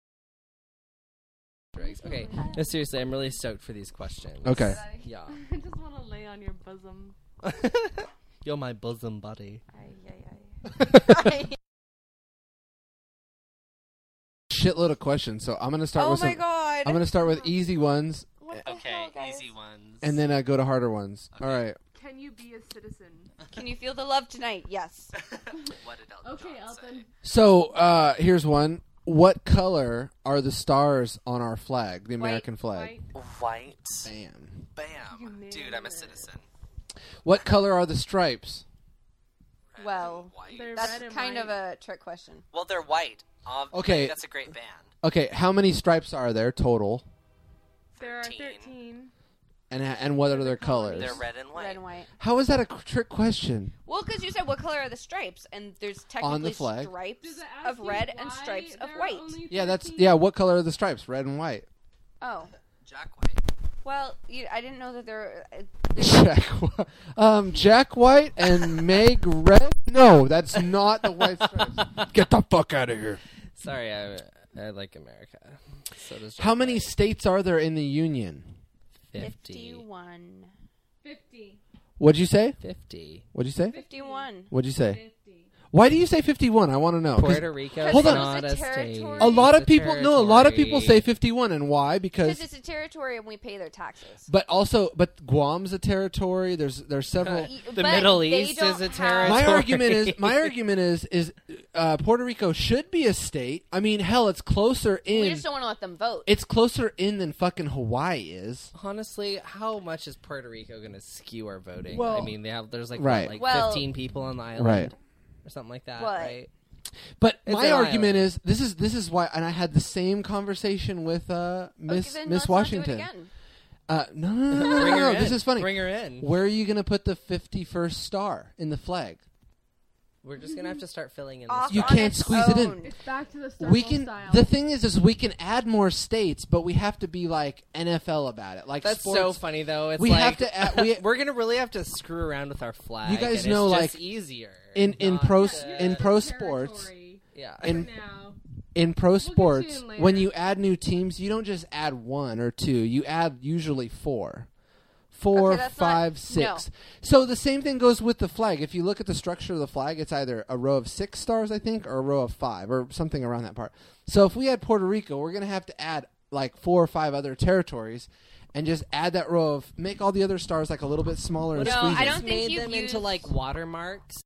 S8: Okay, no, seriously, I'm really stoked for these questions.
S7: Okay.
S8: Yeah.
S6: I just want to lay on your bosom.
S8: You're my bosom buddy.
S7: Shitload of questions. So I'm going to start
S4: Oh
S7: with
S4: my
S7: some,
S4: god.
S7: I'm going to start with easy ones
S4: What the
S5: Okay,
S4: hell, guys?
S5: easy ones.
S7: and then go to harder ones. All right.
S6: Can you be a citizen?
S4: Can you feel the love tonight? Yes.
S5: What did Elton
S6: Okay,
S5: John
S6: Elton.
S5: say?
S7: So here's one. What color are the stars on our flag, the American flag?
S5: White.
S7: Bam.
S5: Bam.
S6: You nailed
S5: Dude, I'm a
S6: it.
S5: citizen.
S7: What color are the stripes?
S5: Red
S4: Well,
S5: and white.
S6: They're
S4: That's
S6: red and
S4: kind
S6: white.
S4: of a trick question.
S5: Well, they're white.
S7: Okay.
S5: That's a great band.
S7: Okay, how many stripes are there total?
S6: There are
S5: 13.
S6: 13.
S7: And what are their colors?
S5: They're red and white.
S4: Red and white.
S7: How is that a trick question?
S4: Well, because you said what color are the stripes, and there's
S7: On the
S4: technically
S7: flag?
S4: stripes
S6: Does it ask
S4: of
S6: you
S4: red and
S6: why
S4: stripes of
S6: there are
S4: white.
S6: only
S7: Yeah,
S6: 13?
S7: what color are the stripes? Red and white.
S4: Oh,
S5: Jack White.
S4: well, I didn't know that there.
S7: Jack White and Meg Red? No, that's not the white stripes. Get the fuck out of here.
S8: Sorry, I like America. So does
S7: How
S8: Jack
S7: many
S8: White.
S7: states are there in the Union?
S4: 51.
S6: 50.
S7: What'd you say?
S8: 50.
S7: What'd you say?
S4: 51.
S7: What'd you say?
S6: 50.
S7: Why do you say 51? I want to know. 'Cause
S8: Puerto Rico
S7: Hold
S8: is
S7: on.
S8: not
S4: It's
S8: a
S4: a
S8: state.
S4: territory.
S7: a lot of
S8: It's a
S7: people no, a lot of people say
S8: territory.
S7: 51 and why?
S4: Because
S7: Because
S4: it's a territory and we pay their taxes.
S7: but Guam's a territory. There's several
S8: The
S4: But
S8: Middle
S4: they
S8: East
S4: don't
S8: is a
S4: have-
S8: territory.
S7: my argument is Puerto Rico should be a state. I mean, hell, it's closer
S4: We
S7: in.
S4: just don't want to let them vote.
S7: It's closer in than fucking Hawaii is.
S8: Honestly, how much is Puerto Rico going to skew our voting?
S7: Well-
S8: I mean, there's like
S7: Right.
S8: what, like
S4: Well-
S8: 15 people on the island,
S7: Right.
S8: or something like that,
S4: What?
S8: right?
S7: But
S8: It's
S7: my
S8: an
S7: argument
S8: island.
S7: is this is why, and I had the same conversation with
S4: Okay,
S7: Miss
S4: then
S7: Miss
S4: let's
S7: Washington.
S4: Not do it again.
S7: No. This is funny.
S8: Bring her in.
S7: Where are you going to put the 51st star in the flag?
S8: We're just gonna have to start filling in.
S4: Off
S8: This
S7: You
S4: on
S7: can't
S4: its
S7: squeeze it in.
S4: own.
S6: It's back to the
S7: We
S6: circle
S7: can.
S6: style.
S7: The thing is we can add more states, but we have to be like NFL about it. Like
S8: That's
S7: sports.
S8: so funny, though. It's
S7: We
S8: like,
S7: have to add-
S8: we're gonna really have to screw around with our flag.
S7: You guys
S8: and
S7: know,
S8: it's just
S7: like,
S8: easier
S7: in
S8: not
S7: pro
S8: to-
S7: in pro sports.
S6: Territory
S8: Yeah.
S7: In
S6: now.
S7: in pro
S6: get to
S7: sports,
S6: it later.
S7: when you add new teams, you don't just add 1 or 2. You add usually 4. 4,
S4: Okay, that's
S7: 5,
S4: not-
S7: 6. So the same thing goes with the flag. If you look at the structure of the flag, it's either a row of 6 stars, I think, or a row of 5, or something around that part. So if we had Puerto Rico, we're going to have to add like 4 or 5 other territories and just add that row of, make all the other stars like a little bit smaller and
S8: What if
S4: No,
S7: squeeze
S8: we
S4: I
S7: it.
S4: don't
S8: just
S4: think
S8: made
S4: you've
S8: them into
S4: used-
S8: like watermarks?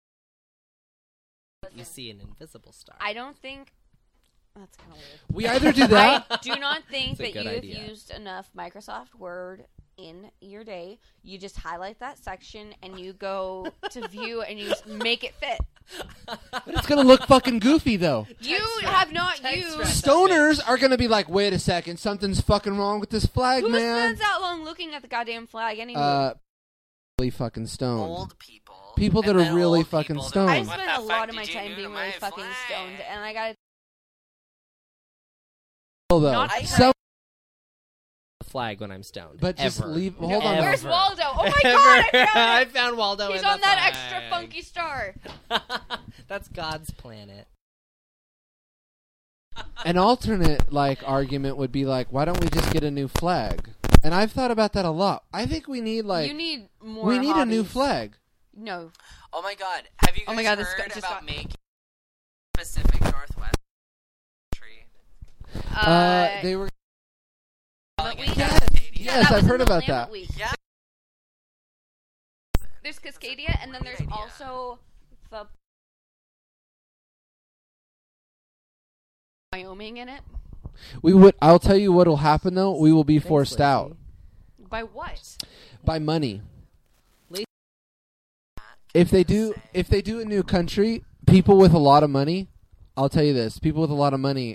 S8: You see an invisible star.
S4: I don't think that's kind of weird.
S7: We either do that.
S4: I do not think
S8: That's a
S4: that
S8: good
S4: you have
S8: idea.
S4: used enough Microsoft Word in your day. You just highlight that section and you go to view and you just make it fit.
S7: But it's going to look fucking goofy, though.
S4: You have not
S8: Text
S4: used.
S8: wrap.
S7: Stoners are going to be like, wait a second, something's fucking wrong with this flag,
S4: Who
S7: man.
S4: spends that long looking at the goddamn flag anyway?
S7: Really fucking stoned.
S5: Old people.
S7: People that
S5: And
S7: are
S5: then
S7: really
S5: old
S7: fucking
S5: people that
S7: stoned.
S5: are
S4: I
S5: like, "What
S4: spend
S5: the
S4: a
S5: fuck
S4: lot of
S5: did
S4: my
S5: you
S4: time
S5: do
S4: being
S5: to
S4: really
S5: my
S4: fucking
S5: flag?"
S4: stoned, and I gotta.
S7: Though.
S4: Not
S7: Some,
S8: Flag when I'm stoned.
S7: but just
S8: Ever.
S7: leave. Hold on.
S8: Ever.
S4: Where's Waldo? Oh my
S8: Ever.
S4: god, I found
S8: I
S4: it!
S8: found Waldo.
S4: He's
S8: in
S4: on
S8: the
S4: that
S8: flag.
S4: extra funky star.
S8: That's God's planet.
S7: An alternate like argument would be like, why don't we just get a new flag? And I've thought about that a lot. I think we need like
S4: You need more.
S7: we need a new
S4: hobbies.
S7: flag.
S4: No.
S5: Oh my god. Have you guys
S4: Oh my God, this
S5: heard
S4: just
S5: about
S4: got-
S5: making Pacific Northwest tree?
S7: They were.
S5: Calling it
S4: Week?
S5: Cascadia.
S7: Yes,
S4: that
S7: I've
S4: was
S7: heard
S4: in the
S7: about
S4: Willamette
S7: that.
S4: Week.
S5: Yeah.
S4: There's Cascadia, and then there's
S5: Great idea.
S4: also the Wyoming in it.
S7: We would. I'll tell you what'll happen though. We will be
S8: Thanks,
S7: forced
S8: Lacey.
S7: out
S4: By what?
S7: by money.
S8: Lacey-
S7: If they do a new country, people with a lot of money. I'll tell you this: people with a lot of money.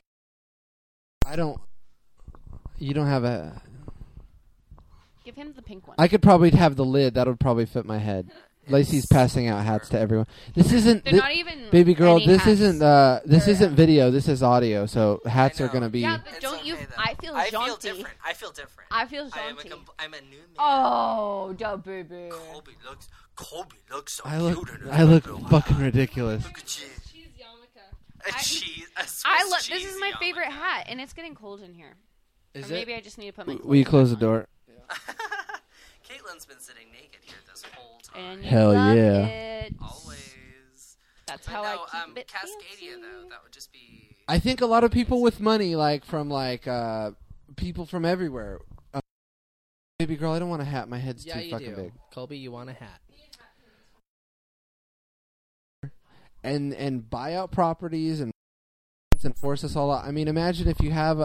S7: You don't have a.
S4: Give him the pink one.
S7: I could probably have the lid. That would probably fit my head. Lacey's passing out hats to everyone. This isn't.
S4: They're not even.
S7: Baby girl,
S4: any
S7: this
S4: hats.
S7: isn't this isn't video. This is audio. So hats
S5: I
S7: are
S5: know.
S7: gonna be.
S4: Yeah, but
S5: It's
S4: don't
S5: okay,
S4: you?
S5: though.
S4: I feel
S5: I
S4: jaunty.
S5: feel different. I feel different.
S4: I feel
S5: I am
S4: jaunty.
S5: I'm a new man.
S4: Oh, da baby.
S5: Colby looks so
S7: I
S5: cute.
S7: look.
S5: in his
S7: I look
S5: little
S7: fucking
S5: hat.
S7: ridiculous.
S5: Look at you.
S6: She's Yamaka.
S5: A cheese. A Swiss
S4: I love. This
S5: cheese
S4: is my favorite
S5: yarmulke.
S4: hat, and it's getting cold in here.
S7: Is
S4: Or maybe I just need to put my.
S7: Will you
S4: clothes
S7: close the
S4: back on.
S7: door?
S5: Caitlin's been sitting naked here this whole time.
S4: And you
S7: Hell
S4: love
S7: yeah.
S4: it.
S5: Always.
S4: That's
S5: But
S4: how
S5: no,
S4: I keep it
S5: Cascadia
S4: fancy.
S5: though, that would just be.
S7: I think a lot of people with money, like from people from everywhere. Baby girl, I don't want a hat. My head's
S8: Yeah,
S7: too
S8: you
S7: fucking
S8: do.
S7: big.
S8: Colby, you want a hat?
S7: And buy out properties and force us all out. I mean, imagine if you have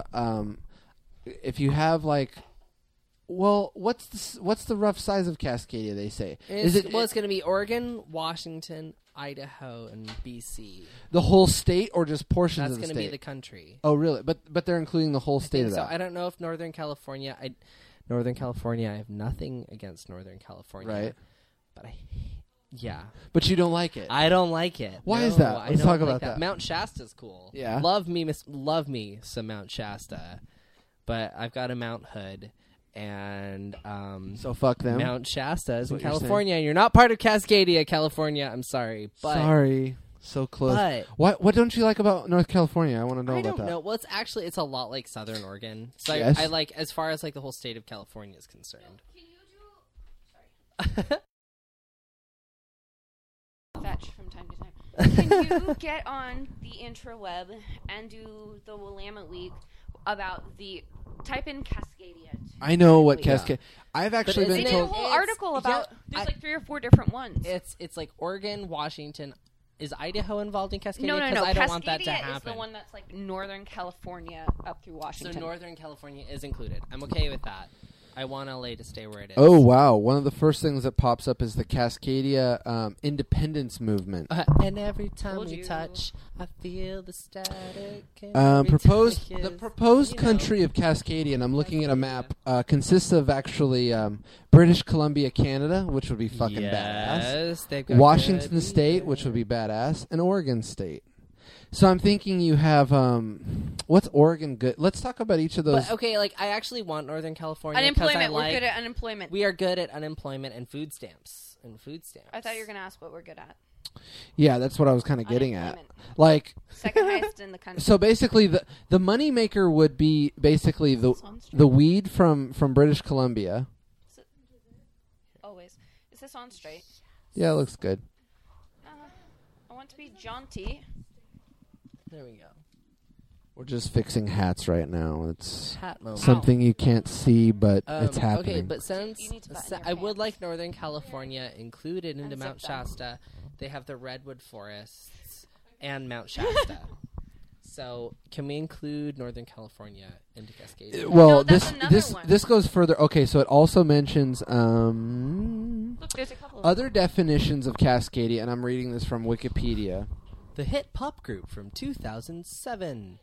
S7: like, well, what's the rough size of Cascadia? They say
S8: It's going to be Oregon, Washington, Idaho, and BC.
S7: the whole state or just portions
S8: That's
S7: of the
S8: going to be
S7: state?
S8: the country.
S7: Oh, really? But they're including the whole
S8: I
S7: state
S8: think
S7: of
S8: so.
S7: that.
S8: I don't know if Northern California. I have nothing against Northern California,
S7: Right.
S8: But yeah,
S7: But you don't like it.
S8: I don't like it.
S7: Why is
S8: No,
S7: that?
S8: I
S7: Let's
S8: don't
S7: talk
S8: like
S7: about that.
S8: Mount Shasta's cool.
S7: Yeah.
S8: love me some Mount Shasta, but I've got a Mount Hood, and
S7: So fuck them.
S8: Mount Shasta is in
S7: what you're
S8: California, and you're not part of Cascadia, California. I'm sorry, but
S7: Sorry, so close.
S8: but
S7: What don't you like about North California? I want to know
S8: I
S7: about
S8: don't
S7: that.
S8: know. Well, it's a lot like Southern Oregon. So
S7: Yes.
S8: I like, as far as like the whole state of California is concerned.
S4: Fetch from time to time. Can you get on the intraweb and do the Willamette Week about type in Cascadia?
S7: I know what
S8: Yeah.
S7: Cascade. I've actually
S8: But
S4: They
S7: been
S4: did a
S7: told.
S4: whole
S8: It's-
S4: article about.
S8: yeah,
S4: There's
S8: I-
S4: like 3 or 4 different ones.
S8: It's like Oregon, Washington. Is Idaho involved in Cascadia?
S4: no.
S8: 'Cause I don't want that to
S4: Cascadia is
S8: happen.
S4: the one that's like Northern California up through
S8: So
S4: Washington.
S8: Northern California is included. I'm okay with that. I want LA to stay where it is.
S7: Oh wow! One of the first things that pops up is the Cascadia independence movement.
S8: And every time
S4: Told
S8: we
S4: you.
S8: touch, I feel the static. and every
S7: Proposed
S8: time I
S7: the
S8: kiss,
S7: proposed
S8: you know.
S7: country of Cascadia, and I'm looking at a map, consists of actually British Columbia, Canada, which would be fucking badass.
S8: Yes, they've got
S7: Washington
S8: good
S7: State,
S8: music.
S7: which would be badass, and Oregon State. So I'm thinking you have what's Oregon good? Let's talk about each of those.
S8: But okay, like I actually want Northern California. 'cause I
S4: Unemployment.
S8: like,
S4: We're good at unemployment.
S8: We are good at unemployment and food stamps.
S4: I thought you were going to ask what we're good at.
S7: Yeah, that's what I was kind of getting at.
S4: Unemployment.
S7: Like,
S4: Second highest in the country.
S7: so basically, the money maker would be basically the weed from British Columbia.
S4: Always. Is this on straight?
S7: Yeah, it looks good.
S4: I want to be jaunty.
S8: There we go.
S7: We're just fixing hats right now. It's
S8: Hat moment.
S7: something you can't see, but it's happening.
S8: Okay, but since
S4: You need to button your
S8: I would
S4: pants.
S8: like Northern California included into
S4: Unzip
S8: Mount
S4: them.
S8: Shasta. They have the redwood forests and Mount Shasta. So can we include Northern California into Cascadia?
S7: Well,
S4: No, that's another one.
S7: this goes further. Okay, so it also mentions
S4: Look, there's a couple of
S7: other definitions of Cascadia, and I'm reading this from Wikipedia.
S8: The hit pop group from 2007.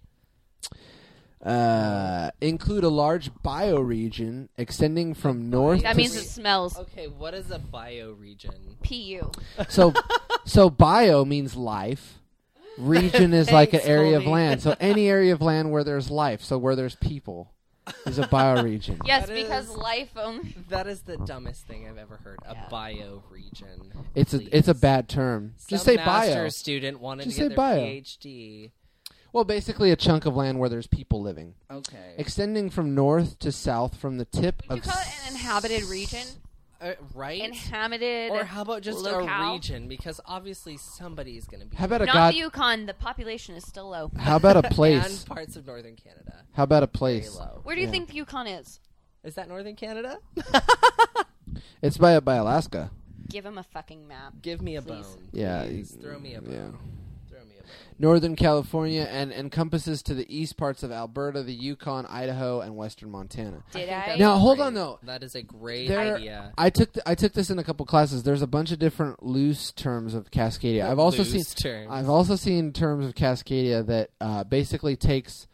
S7: Include a large bioregion extending from north.
S4: That
S7: to
S4: means it smells.
S8: Okay, what is a bioregion?
S4: PU.
S7: So bio means life. Region is like an
S8: Thanks,
S7: area of
S8: Colby.
S7: land. So any area of land where there's life, so where there's people, is a bioregion.
S4: Yes,
S8: That
S4: because
S8: is-
S4: life only.
S8: That is the dumbest thing I've ever heard.
S4: Yeah.
S8: A bioregion.
S7: It's a bad term. Just say bio.
S8: master's student wanted
S7: Just
S8: to get
S7: say
S8: their
S7: bio.
S8: PhD.
S7: Well, basically a chunk of land where there's people living,
S8: Okay.
S7: extending from north to south from the tip
S4: Would you
S7: of
S4: call it an inhabited region?
S8: Right?
S4: Inhabited.
S8: Or how about just
S4: locale?
S8: a region? Because obviously somebody's going to be.
S7: How about a
S4: Not
S7: god?
S4: the Yukon. The population is still low.
S7: How about a
S8: and
S7: place?
S8: parts of northern Canada.
S7: How about a
S8: Very
S7: place?
S8: low.
S4: Where do you
S7: Yeah.
S4: think the Yukon is?
S8: Is that northern Canada?
S7: It's by Alaska.
S4: Give him a fucking map.
S8: Give me a
S4: Please.
S8: bone.
S7: Yeah,
S8: Please. Throw me a bone.
S7: yeah.
S8: Throw me a bone.
S7: Northern California and encompasses to the east parts of Alberta, the Yukon, Idaho, and western Montana.
S4: Did
S8: think
S4: I?
S8: that's
S7: Now, hold
S8: great.
S7: on, though.
S8: That is a great
S7: There-
S8: idea.
S7: I took this in a couple classes. There's a bunch of different loose terms of Cascadia. I've also seen
S8: Loose terms.
S7: I've also seen terms of Cascadia that basically takes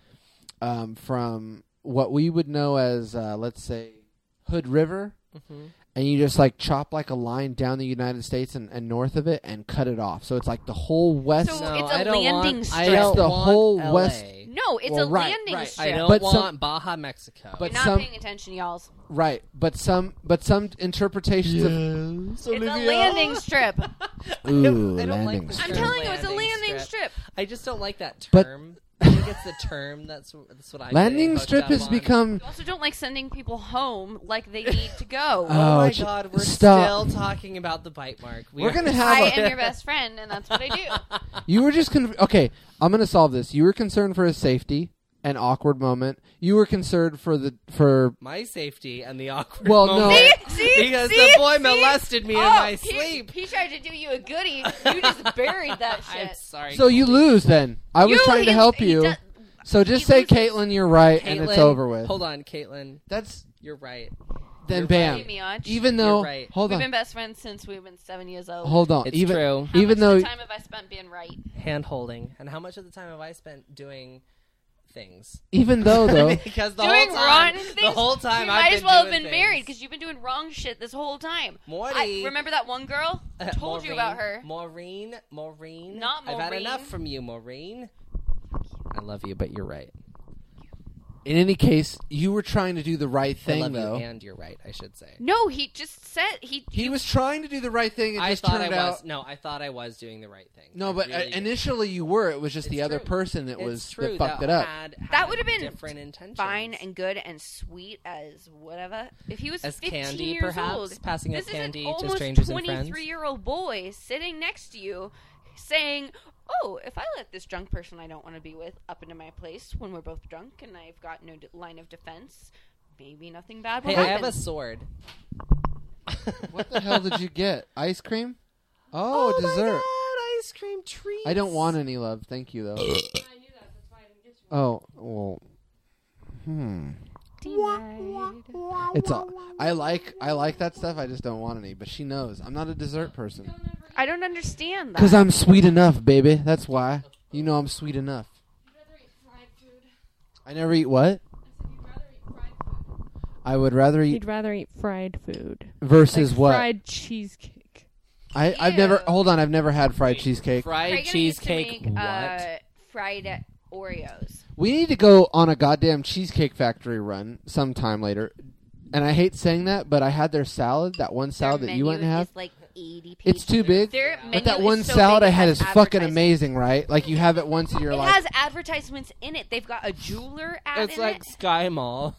S7: from what we would know as let's say Hood River,
S8: Mhm.
S7: and you just like chop like a line down the United States and north of it and cut it off. So it's like the whole west.
S4: So
S8: No,
S4: it's a
S8: I don't
S4: landing
S8: want,
S4: strip.
S8: I don't
S7: It's the
S8: want
S7: whole
S8: LA.
S7: west-
S4: No, it's
S7: Well,
S4: a
S7: right,
S4: landing
S7: right.
S4: strip.
S8: I don't
S7: But
S8: want
S7: some-
S8: Baja, Mexico.
S7: but
S4: You're not
S7: some-
S4: paying attention, y'alls.
S7: Right, but some interpretations of
S4: It's a landing strip.
S7: ooh
S8: I don't like
S7: landing
S8: the
S7: strip.
S4: I'm
S8: term
S4: telling you, it's a
S8: landing
S4: landing strip.
S8: I just don't like that
S7: But-
S8: term. I think it's the term. That's what I.
S7: Landing strip has become.
S4: You also don't like sending people home like they need to go.
S8: Oh my
S7: j-
S8: God, we're
S7: stop.
S8: still talking about the bite mark.
S7: We're
S8: are-
S7: gonna have
S4: I
S7: a-
S4: am your best friend, and that's what I do.
S7: You were just okay. I'm gonna solve this. You were concerned for his safety, an awkward moment. You were concerned for
S8: my safety and the awkward
S7: Well, no.
S8: moment.
S4: See?
S8: Because
S4: See?
S8: the boy
S4: See?
S8: molested me in
S4: Oh,
S8: my
S4: he-
S8: sleep.
S4: He tried to do you a goodie. You just buried that
S8: I'm
S4: shit.
S8: sorry.
S7: So you
S8: Colby.
S7: lose then. I was
S4: You-
S7: trying to
S4: he-
S7: help
S4: he
S7: you.
S4: does-
S7: So just
S4: he
S7: say,
S4: loses.
S7: Caitlin, you're right, and it's
S8: Caitlin,
S7: over with.
S8: Hold on, Caitlin.
S7: That's
S8: You're right.
S7: then
S8: You're
S7: bam.
S8: right.
S4: Miach.
S7: Even though,
S8: You're right.
S7: hold
S4: We've
S7: on,
S4: been best friends since we've been 7 years old.
S7: hold on.
S8: It's
S7: even
S8: true.
S4: How
S7: even
S4: much
S7: though
S4: of the time have I spent being right?
S8: Hand holding. And how much of the time have I spent doing things?
S7: even though
S8: Because the
S4: Doing
S8: whole time,
S4: wrong things.
S8: the whole time
S4: you
S8: I've
S4: might
S8: been
S4: as well have
S8: doing
S4: been
S8: things.
S4: married because you've been doing wrong shit this whole time.
S8: Morty.
S4: Remember that one girl? I told you about her.
S8: Maureen.
S4: Not
S8: I've had
S4: Maureen.
S8: enough from you, Maureen. I love you, but you're right.
S7: in any case, you were trying to do the right
S8: I
S7: thing
S8: love
S7: though.
S8: you, and you're right. I should say.
S4: No, he just said
S7: He was trying to do the right thing. It
S8: I
S7: just
S8: thought I
S7: turned
S8: was.
S7: out.
S8: No, I thought I was doing the right thing.
S7: No,
S8: I
S7: but
S8: really did.
S7: initially you were. It was just the
S8: It's
S7: other
S8: true.
S7: person that
S8: It's
S7: was
S8: true,
S7: that fucked it up.
S4: That would have been
S8: different intentions.
S4: fine and good and sweet as whatever. If he was
S8: As
S4: 15
S8: candy,
S4: years
S8: perhaps?
S4: old,
S8: Passing
S4: this
S8: out candy
S4: is
S8: to
S4: an almost
S8: strangers and friends?
S4: 23-year-old boy sitting next to you, saying, "Oh, if I let this drunk person I don't want to be with up into my place when we're both drunk and I've got no line of defense, maybe nothing bad will
S8: Hey, I
S4: happen."
S8: have a sword.
S7: What the hell did you get? Ice cream? Oh, dessert.
S8: My God, ice cream treats.
S7: I don't want any, love. Thank you, though. Oh, well.
S4: party night.
S7: It's all. I like that stuff. I just don't want any. But she knows I'm not a dessert person.
S4: I don't understand that.
S7: Because I'm sweet enough, baby. That's why. You know I'm sweet enough. I never eat what? I would rather eat
S6: He'd rather eat fried food.
S7: versus
S6: Like
S7: what?
S6: fried cheesecake.
S7: I've never. Hold on. I've never had fried cheesecake.
S8: Fried
S4: Reagan
S8: cheesecake.
S4: used to make,
S8: What?
S4: fried Oreos.
S7: We need to go on a goddamn Cheesecake Factory run sometime later. And I hate saying that, but I had their salad, that one salad
S4: Their
S7: that you went and
S4: menu
S7: have.
S4: is like 80 pages.
S7: It's too big.
S4: Their
S7: But
S4: menu
S7: that
S4: is
S7: one
S4: so
S7: salad
S4: big,
S7: I
S4: it
S7: had
S4: has
S7: is fucking
S4: advertisements.
S7: amazing, right? Like you have it once and you're
S4: It
S7: like,
S4: has advertisements in it. They've got a jeweler ad
S8: It's
S4: in
S8: like
S4: it.
S8: Sky Mall.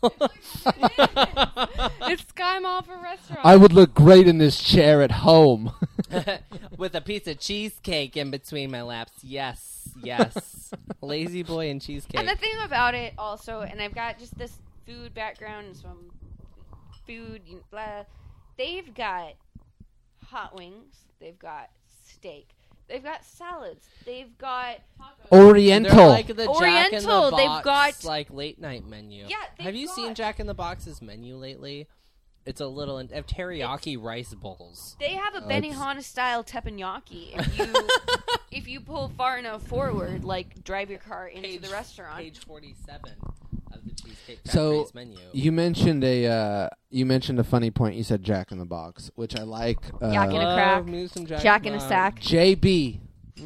S6: It's Sky Mall for restaurants.
S7: I would look great in this chair at home.
S8: With a piece of cheesecake in between my laps. Yes, yes. Lazy boy and cheesecake.
S4: And the thing about it also, and I've got just this food background, so I'm food, blah. They've got hot wings. They've got steak. They've got salads. They've got
S7: Oriental.
S8: They're like the Jack in the
S4: Oriental,
S8: Box,
S4: they've got-
S8: like late night menu.
S4: Yeah, they've
S8: have you seen
S4: got-
S8: Jack in the Box's menu lately? It's a little. They have teriyaki rice bowls.
S4: They have a Benihana style teppanyaki. If you pull far enough forward, like drive your car into the restaurant.
S8: Page 47 of the Cheesecake
S7: So
S8: Factory's menu.
S7: you mentioned a funny point. You said Jack in the Box, which I like.
S4: Yak in a crack.
S8: me some
S4: Jack in a sack.
S7: JB.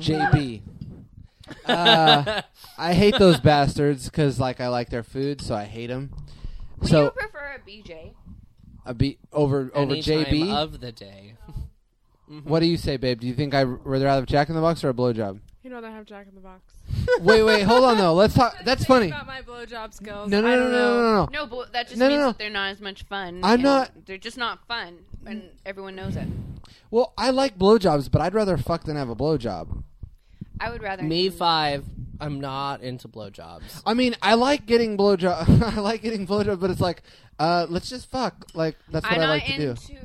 S7: I hate those bastards because like I like their food, so I hate them.
S4: Would
S7: So
S4: you prefer a BJ?
S7: a beat over
S8: Any time
S7: JB.
S8: of the day.
S7: What do you say, babe? Do you think I'd rather have Jack in the Box or a blowjob?
S6: You'd rather have Jack in the Box.
S7: wait, hold on though. Let's talk. That's funny.
S6: About my blowjob skills.
S7: No,
S6: I don't know.
S4: No, but that just
S7: No, no,
S4: means
S7: no.
S4: that they're not as much fun.
S7: I'm
S4: and
S7: not-
S4: They're just not fun, and everyone knows it.
S7: Well, I like blowjobs, but I'd rather fuck than have a blowjob.
S4: I would rather.
S8: Me 5. I'm not into blowjobs.
S7: I mean, I like getting blowjob. I like getting blowjob, but it's like, let's just fuck. Like that's what
S4: I'm
S7: I
S4: not
S7: like to do.
S4: into.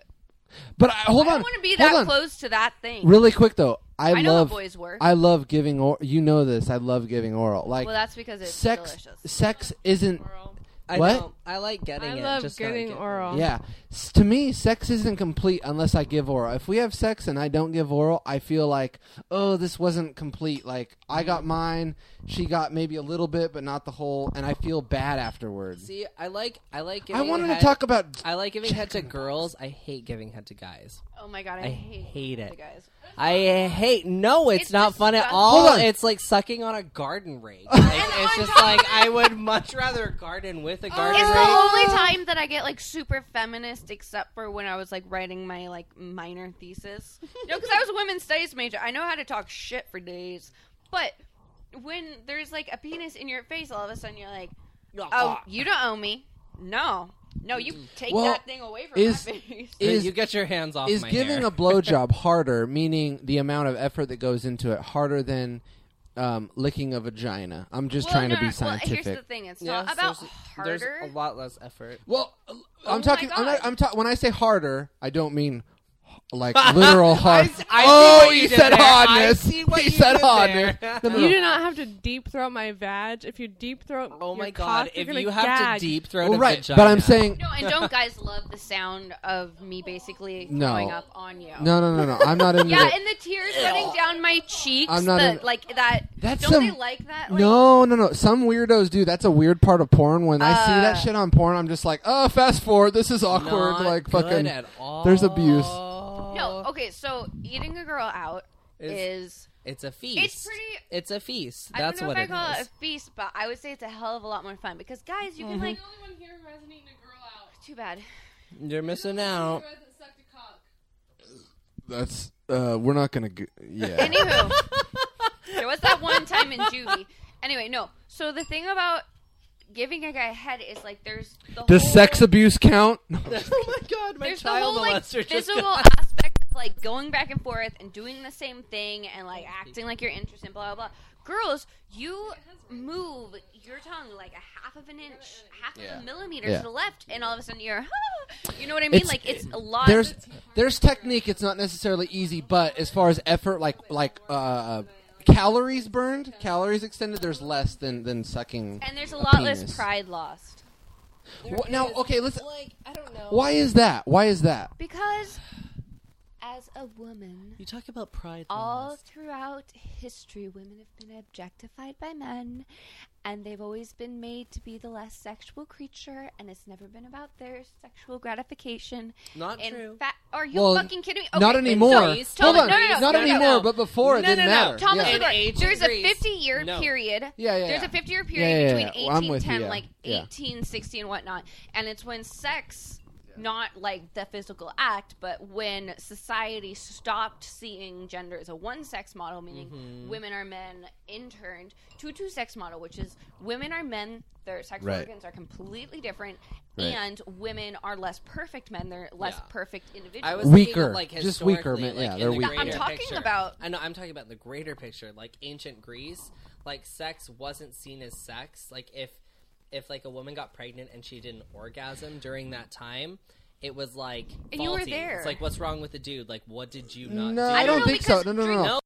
S7: But hold
S4: I
S7: on,
S4: don't want to be
S7: hold
S4: that
S7: on.
S4: close to that thing.
S7: Really quick though,
S4: I know
S7: love
S4: how boys work.
S7: I love giving oral. You know this. I love giving oral. Like
S4: Well, that's because it's
S7: sex.
S4: delicious.
S7: Sex isn't.
S6: Oral.
S8: I
S7: What?
S8: don't. I like getting
S6: I
S8: it.
S6: love
S8: just not
S6: getting
S8: giving
S6: oral.
S7: Yeah. To me, sex isn't complete unless I give oral. If we have sex and I don't give oral, I feel like, oh, this wasn't complete. Like, I got mine, she got maybe a little bit, but not the whole, and I feel bad afterwards.
S8: See, I like giving
S7: I wanted
S8: head,
S7: to talk about.
S8: I like giving head to girls. I hate giving head to guys.
S4: Oh my god,
S8: I
S4: I
S8: hate it.
S4: the guys.
S8: I hate. No, it's
S4: It's
S8: not fun at
S4: disgusting.
S8: all.
S7: Hold on.
S8: It's like sucking on a garden rake. Like, it's just like I would much rather garden with a garden
S4: It's
S8: rake.
S4: the only time that I get like super feminist, except for when I was like writing my like minor thesis. You know, because I was a women's studies major. I know how to talk shit for days, but when there's like a penis in your face, all of a sudden you're like, "Oh, you don't owe me." No, you take
S7: Well,
S4: that thing away from
S7: is-
S4: my face.
S7: Is
S8: you get your hands off
S7: is
S8: my
S7: giving
S8: hair.
S7: a blowjob harder, meaning the amount of effort that goes into it, harder than licking a vagina? I'm just trying to be
S4: Well,
S7: scientific.
S4: here's the thing: it's
S8: Yes,
S4: not about
S8: there's
S4: harder.
S8: a lot less effort.
S7: Well,
S4: Oh
S7: I'm
S4: my
S7: talking.
S4: God.
S7: When I say harder, I don't mean like literal hard.
S8: I see
S7: Oh,
S8: what
S7: you
S8: you did
S7: said
S8: there. I
S7: hardness.
S8: see what
S7: He
S8: you
S7: said
S8: did
S7: hardness.
S8: there.
S7: No, no,
S6: You
S7: no.
S6: do not have to deep throat my vag. If you deep throat,
S8: Oh my
S6: your
S8: god!
S6: cock, you're
S8: If
S6: gonna
S8: you have
S6: gag.
S8: to deep throat
S7: Well,
S8: a
S7: right,
S8: vagina,
S7: but I'm saying
S4: No, and don't guys love the sound of me basically
S7: No.
S4: throwing up on you?
S7: no. I'm not into
S4: Yeah,
S7: it.
S4: and the tears running down my cheeks.
S7: I'm not in-
S4: like that.
S7: That's
S4: don't
S7: some-
S4: they like that? Like,
S7: No. Some weirdos do. That's a weird part of porn. When I see that
S4: Uh,
S7: shit on porn, I'm just like, oh, fast forward. This is awkward.
S8: not
S7: like
S8: good
S7: fucking.
S8: at all.
S7: There's abuse.
S4: No, okay, so eating a girl out is
S8: It's a feast.
S4: it's pretty.
S8: It's a feast.
S4: I
S8: That's
S4: don't know
S8: what
S4: if I
S8: it
S4: call
S8: is.
S4: it a feast, but I would say it's a hell of a lot more fun because guys, you can like.
S6: only one here who hasn't eaten a girl out.
S4: Too bad.
S8: You're missing out.
S6: Who hasn't sucked a cock.
S7: That's. We're not gonna. Yeah.
S4: Anywho, there was that one time in juvie. Anyway, no. So the thing about giving a guy a head is like there's the
S7: Does
S4: whole,
S7: sex abuse count?
S8: Oh my god, my
S4: there's the
S8: child
S4: whole like
S8: molester just
S4: physical
S8: got...
S4: aspect of like going back and forth and doing the same thing and like acting like you're interested, blah blah blah. Girls, you move your tongue like a half of an inch, half of a millimeter
S7: Yeah.
S4: to the left, and all of a sudden you're, you know what I mean? Like it's a lot.
S7: There's technique. It's not necessarily easy, but as far as effort, like calories burned, calories extended, there's less than sucking.
S4: and there's a
S7: a
S4: lot less
S7: penis.
S4: pride lost.
S7: Now, okay, listen.
S8: Like, I don't know.
S7: Why is that? Why is that?
S4: Because as a woman,
S8: You talk about pride.
S4: all
S8: laws.
S4: throughout history, women have been objectified by men, and they've always been made to be the less sexual creature, and it's never been about their sexual gratification.
S8: Not
S4: In
S8: true.
S4: fact, are you
S7: Well,
S4: fucking kidding me?
S7: Not
S4: Okay,
S7: anymore.
S4: so-
S8: Greece,
S4: Tell me-
S7: Hold on.
S4: no, no, no,
S7: Not
S4: no, no,
S7: anymore,
S4: no.
S7: but before it
S8: No,
S7: didn't
S8: no, no.
S7: matter.
S4: Thomas
S7: yeah.
S4: Edward,
S8: In ancient
S4: there's a
S8: Greece,
S4: 50-year
S8: no.
S4: period.
S7: Yeah,
S4: There's
S7: yeah.
S4: a 50-year
S7: Yeah,
S4: period
S7: yeah,
S4: between
S7: yeah. Well, I'm with you,
S4: 1810,
S7: yeah.
S4: like
S7: Yeah.
S4: 1860 and whatnot, and it's when sex, not like the physical act, but when society stopped seeing gender as a one-sex model, meaning
S7: Mm-hmm.
S4: women are men, interned to a two-sex model, which is women are men, their sexual
S7: Right.
S4: organs are completely different,
S7: Right.
S4: and women are less perfect men, they're less
S8: Yeah.
S4: perfect individuals.
S8: I was thinking
S7: Weaker.
S8: of, like,
S7: Just weaker
S8: historically,
S7: men.
S8: like,
S7: Yeah,
S8: in
S7: they're
S8: the
S7: weaker.
S8: greater
S4: I'm talking
S8: picture.
S4: about-
S8: I know. I'm talking about the greater picture, like ancient Greece. Like sex wasn't seen as sex. Like if like a woman got pregnant and she did an orgasm during that time, it was like faulty.
S4: And you were there.
S8: It's like, what's wrong with the dude? Like, what did you not?
S7: No,
S8: do?
S7: I don't
S4: know,
S7: think so.
S4: because
S7: No.
S8: No.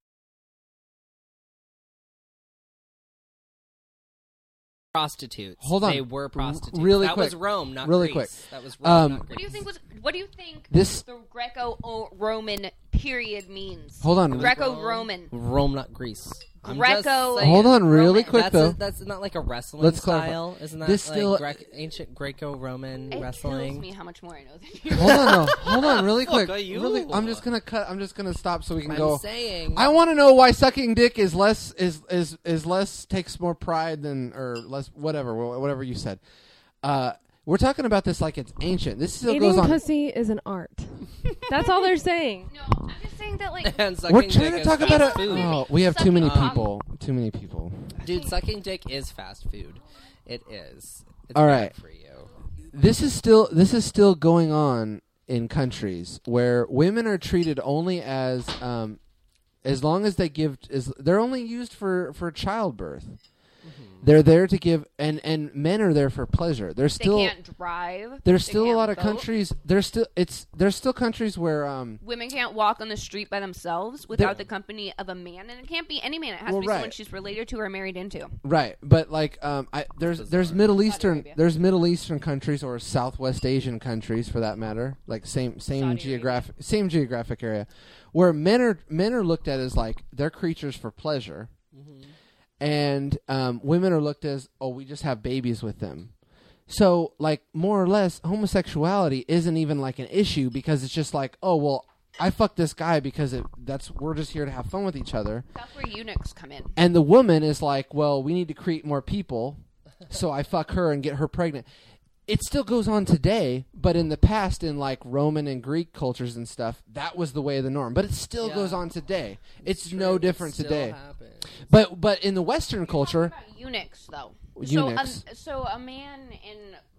S8: Prostitutes.
S7: Hold on.
S8: They were prostitutes.
S7: Really
S8: that
S7: quick.
S8: was Rome, not
S7: Really
S8: Greece.
S7: quick.
S8: That was Rome, not
S4: What do you
S8: Greece.
S4: think what do you think
S7: This-
S4: the Greco-Roman period means?
S7: Hold on.
S4: Greco-Roman.
S8: Rome, not Greece. I'm
S4: Greco-
S8: just saying.
S7: Hold on, really
S4: Roman.
S7: quick
S8: That's,
S7: though.
S8: that's not like a wrestling
S7: Let's clarify.
S8: style, isn't that?
S7: This
S8: like
S7: still-
S8: ancient Greco-Roman
S4: It
S8: wrestling.
S4: kills me how much more I know than you.
S7: Hold on, no. Hold on, really
S8: Fuck
S7: quick.
S8: are you?
S7: Really, I'm just gonna cut. I'm just gonna stop so we can
S8: I'm
S7: go.
S8: saying.
S7: I want to know why sucking dick is less takes more pride than or less whatever you said. We're talking about this like it's ancient. This still
S6: Eating
S7: goes on.
S6: pussy is an art. That's all they're saying.
S4: No, I'm just saying that like
S8: and sucking
S7: We're
S8: dick
S7: trying to
S8: is
S7: talk
S8: fast
S7: about it.
S8: food.
S7: Oh, we have too many
S4: Sucking-
S7: people. Too many people.
S8: Dude, sucking dick is fast food. It is. It's
S7: All
S8: bad
S7: right.
S8: for you.
S7: This is still going on in countries where women are treated only as long as they're only used for childbirth. They're there to give, and men are there for pleasure. There's
S4: they
S7: still
S4: can't drive.
S7: there's
S4: they
S7: still a
S4: can't
S7: lot of
S4: vote.
S7: countries. There's still countries where
S4: Women can't walk on the street by themselves without the company of a man, and it can't be any man. It has
S7: Well,
S4: to be someone
S7: right.
S4: she's related to or married into.
S7: right, but like there's Middle Eastern
S4: Arabia.
S7: there's Middle Eastern countries or Southwest Asian countries for that matter, like same geographic area, where men are looked at as like they're creatures for pleasure. And women are looked as, oh, we just have babies with them. So, like, more or less, homosexuality isn't even like an issue because it's just like, oh, well, I fucked this guy because we're just here to have fun with each other.
S4: That's where eunuchs come in.
S7: And the woman is like, well, we need to create more people, so I fuck her and get her pregnant. It still goes on today, but in the past, in like Roman and Greek cultures and stuff, that was the way of the norm. But it still
S8: Yeah.
S7: goes on today. It's
S8: True,
S7: no
S8: it
S7: different
S8: still
S7: today.
S8: happens.
S7: But in the Western culture,
S4: About eunuchs, though.
S7: Eunuchs.
S4: So a man in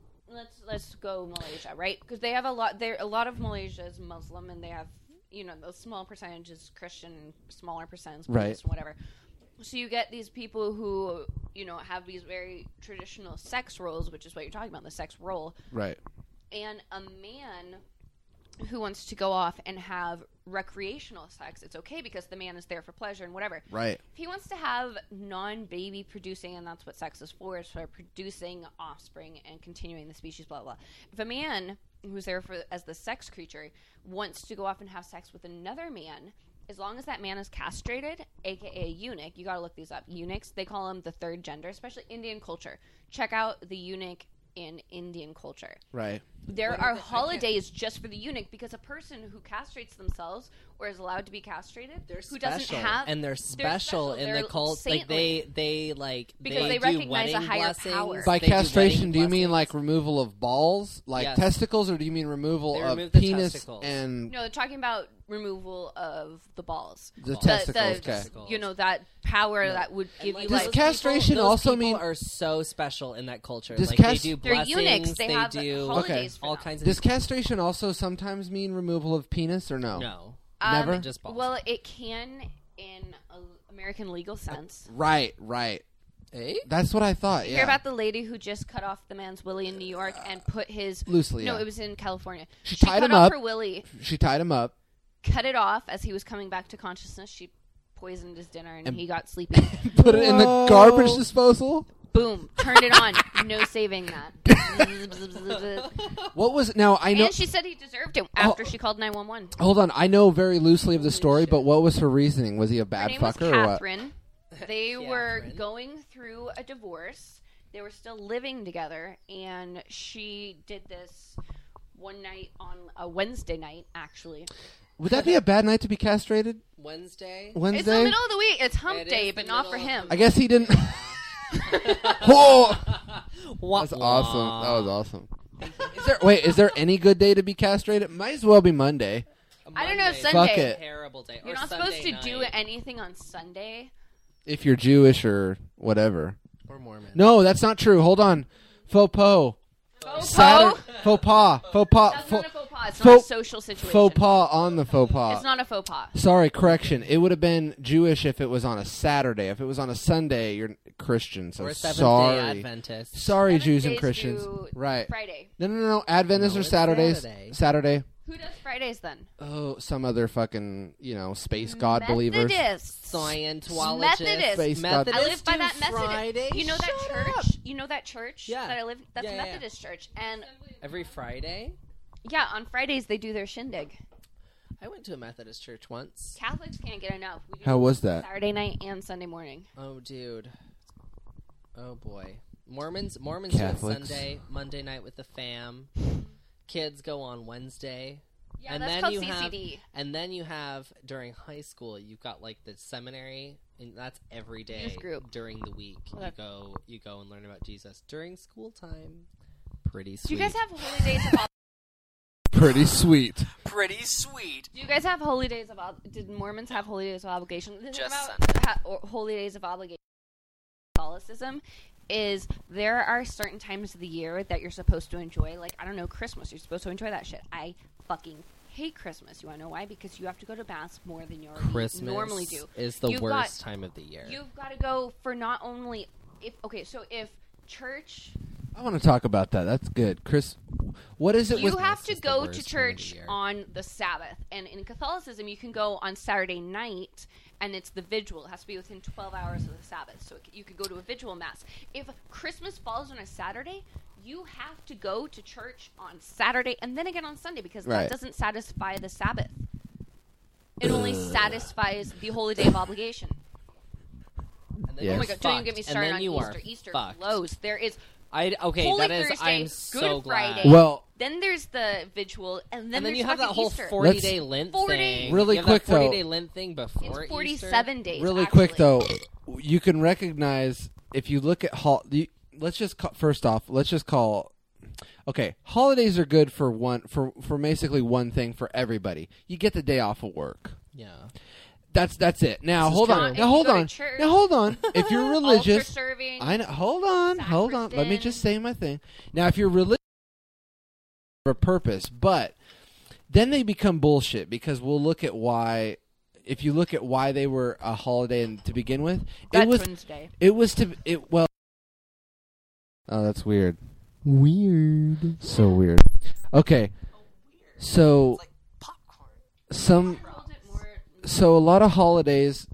S4: let's go Malaysia, right? Because they have a lot of Malaysia is Muslim, and they have those small percentages Christian, smaller percentages
S7: Right.
S4: Buddhist, whatever. So you get these people who have these very traditional sex roles, which is what you're talking about, the sex role,
S7: right?
S4: and a man who wants to go off and have recreational sex, it's okay because the man is there for pleasure and whatever.
S7: Right.
S4: If he wants to have non-baby producing, and that's what sex is for producing offspring and continuing the species, blah, blah. If a man who's there as the sex creature wants to go off and have sex with another man, as long as that man is castrated, aka eunuch, you gotta look these up. Eunuchs, they call them the third gender, especially Indian culture. Check out the eunuch in Indian culture.
S7: Right.
S4: There are holidays just for the eunuch because a person who castrates themselves or is allowed to be castrated,
S8: They're
S4: who
S8: special,
S4: doesn't have,
S8: and they're special in
S4: They're
S8: the cult. Like
S4: saintly. Because they
S8: do
S4: recognize a
S8: wedding
S4: higher
S8: blessings.
S4: power.
S7: By
S8: They do
S7: castration,
S8: wedding
S7: do you mean like
S8: blessings.
S7: removal of balls, like
S8: Yes.
S7: testicles, or do you mean removal
S8: They
S7: of
S8: remove the
S7: penis
S8: testicles.
S7: and
S4: No, they're talking about removal of the balls.
S7: the testicles? Okay.
S4: That power
S8: No.
S4: that would
S8: And,
S4: give
S8: like,
S4: you
S7: Does
S4: like
S7: castration
S8: those
S7: also
S8: people
S7: mean-
S8: are so special in that culture?
S7: Does
S8: Like
S7: cast-
S8: they do
S4: They're
S8: blessings.
S4: eunuchs. They have
S8: do
S4: holidays for
S8: all
S4: them.
S8: kinds of.
S7: Does castration also sometimes mean removal of penis or no?
S8: no,
S7: Never?
S8: just balls.
S4: Well, it can in American legal sense.
S7: Right.
S8: Eh?
S7: That's what I thought.
S4: You
S7: Yeah.
S4: hear about the lady who just cut off the man's willy in New York and put his
S7: Loosely,
S4: No,
S7: yeah.
S4: it was in California.
S7: She
S4: She
S7: tied
S4: cut
S7: him
S4: off
S7: up.
S4: her willy,
S7: She tied him up,
S4: cut it off as he was coming back to consciousness. She poisoned his dinner and
S7: And-
S4: he got sleepy.
S7: put it in the
S6: Whoa.
S7: garbage disposal.
S4: Boom. Turned it on. No saving that.
S10: What was now? I know.
S4: And she said he deserved it after she called 911.
S10: Hold on, I know very loosely of the story, but what was her reasoning? Was he a bad
S4: Her name was
S10: fucker or what?
S4: Catherine. They were going through a divorce. They were still living together, and she did this one night on a Wednesday night, actually.
S10: Would that be a bad night to be castrated?
S8: Wednesday?
S10: Wednesday?
S4: It's the middle of the week. It's hump
S8: It
S4: day,
S8: is
S4: but
S8: the
S4: not for
S8: middle
S4: him.
S10: I guess he didn't. Oh!
S8: Wah,
S10: That's
S8: wah.
S10: awesome. That was awesome. Is there any good day to be castrated? Might as well be Monday.
S4: I don't know,
S8: Monday's
S4: Sunday.
S10: Fuck it.
S8: a terrible day.
S4: You're
S8: Or
S4: not
S8: Sunday
S4: supposed to
S8: night.
S4: do anything on Sunday.
S10: If you're Jewish or whatever.
S8: Or Mormon.
S10: No, that's not true. Hold on. Faux pas.
S4: Faux
S10: Saturn-
S4: pas?
S10: Faux pas. Faux pas.
S4: That's
S10: Faux,
S4: not a faux pas. It's not
S10: faux-
S4: a social situation.
S10: faux pas on the faux pas.
S4: It's not a faux pas.
S10: Sorry, correction. It would have been Jewish if it was on a Saturday. If it was on a Sunday, you're Christian. So
S8: Or a Seventh-day
S10: sorry.
S8: Adventist.
S10: Sorry,
S4: Seventh
S10: Jews and
S4: days
S10: Christians.
S4: do
S10: Right.
S4: Friday.
S10: No. Adventists
S8: No,
S10: are
S8: it's
S10: Saturdays.
S8: Saturday.
S10: Saturday.
S4: Who does Fridays then?
S10: Oh, some other fucking, space god believers.
S4: Methodists.
S8: Scientologists.
S4: Methodist.
S10: Space god.
S4: I live by
S8: do
S4: that Methodist.
S8: Friday?
S4: You know that
S8: Shut
S4: church?
S8: up.
S4: You know that church
S8: Yeah.
S4: that I live? That's
S8: Yeah,
S4: a
S8: yeah, yeah.
S4: Methodist church. And
S8: Every Friday?
S4: yeah, on Fridays they do their shindig.
S8: I went to a Methodist church once.
S4: Catholics can't get enough. We do
S10: How was that?
S4: Saturday night and Sunday morning.
S8: Oh, dude. Oh, boy. Mormons do it
S10: Catholics.
S8: Sunday, Monday night with the fam. Kids go on Wednesday.
S4: Yeah,
S8: And
S4: that's
S8: then
S4: called
S8: you
S4: CCD.
S8: And then you have, during high school, you've got, like, the seminary, and that's every day
S4: Youth group.
S8: during the week.
S4: Okay.
S8: You go and learn about Jesus. During school time, pretty sweet.
S4: Do you guys have holy days of
S10: Pretty sweet.
S5: Pretty sweet.
S4: Do you guys have holy days of did Mormons have holy days of obligation? This is
S5: Just
S4: about or holy days of obligation. Catholicism is there are certain times of the year that you're supposed to enjoy. Like, I don't know, Christmas. You're supposed to enjoy that shit. I fucking hate Christmas. You want to know why? Because you have to go to mass more than you already
S8: Christmas
S4: normally do.
S8: is the
S4: You've
S8: worst
S4: got-
S8: time of the year.
S4: You've got to go for not only if church.
S10: I want to talk about that. That's good. Chris, what is it
S4: You
S10: with...
S4: have to
S8: is the
S4: go
S8: worst
S4: to
S8: time of the
S4: church
S8: year.
S4: on the Sabbath. And in Catholicism, you can go on Saturday night, and it's the vigil. It has to be within 12 hours of the Sabbath. So you could go to a vigil mass. If Christmas falls on a Saturday, you have to go to church on Saturday and then again on Sunday because
S10: Right.
S4: that doesn't satisfy the Sabbath. It only satisfies the holy day of obligation.
S8: And then
S10: Yes.
S4: Oh my
S8: you're
S4: god, don't even
S8: fucked.
S4: get me
S8: And
S4: started
S8: then
S4: on
S8: you
S4: Easter.
S8: are
S4: Easter
S8: fucked.
S4: blows. There is
S8: Okay,
S4: Holy
S8: that is.
S4: Thursday,
S8: I'm
S4: Good
S8: so glad.
S4: Friday.
S10: Well,
S4: then there's the vigil, and then,
S8: And then
S4: there's
S8: you have that
S4: fucking
S8: whole
S4: Easter.
S8: 40-day Lent
S4: 40
S8: thing.
S10: Really
S8: You have
S10: quick,
S8: that 40-day
S10: though.
S8: Lent thing before
S4: It's 47
S8: Easter.
S4: days.
S10: Really
S4: actually.
S10: quick, though, you can recognize, if you look at... let's just call, first off, let's just call... Okay, holidays are good for basically one thing for everybody. You get the day off of work.
S8: Yeah.
S10: That's it. Now
S8: This is
S10: hold
S8: true.
S10: on.
S4: If
S10: Now
S4: you
S10: hold
S4: go to
S10: on.
S4: church,
S10: Now hold on. If you're religious,
S4: altar-serving,
S10: I know. Hold on. Let me
S4: sacristan.
S10: just say my thing. Now, if you're religious for a purpose, but then they become bullshit because we'll look at why. If you look at why they were a holiday to begin with,
S4: Veterans Day.
S10: it was to it. Well, oh, that's weird. Weird. So weird. Okay, so
S5: It's like popcorn.
S10: some. So a lot of holidays,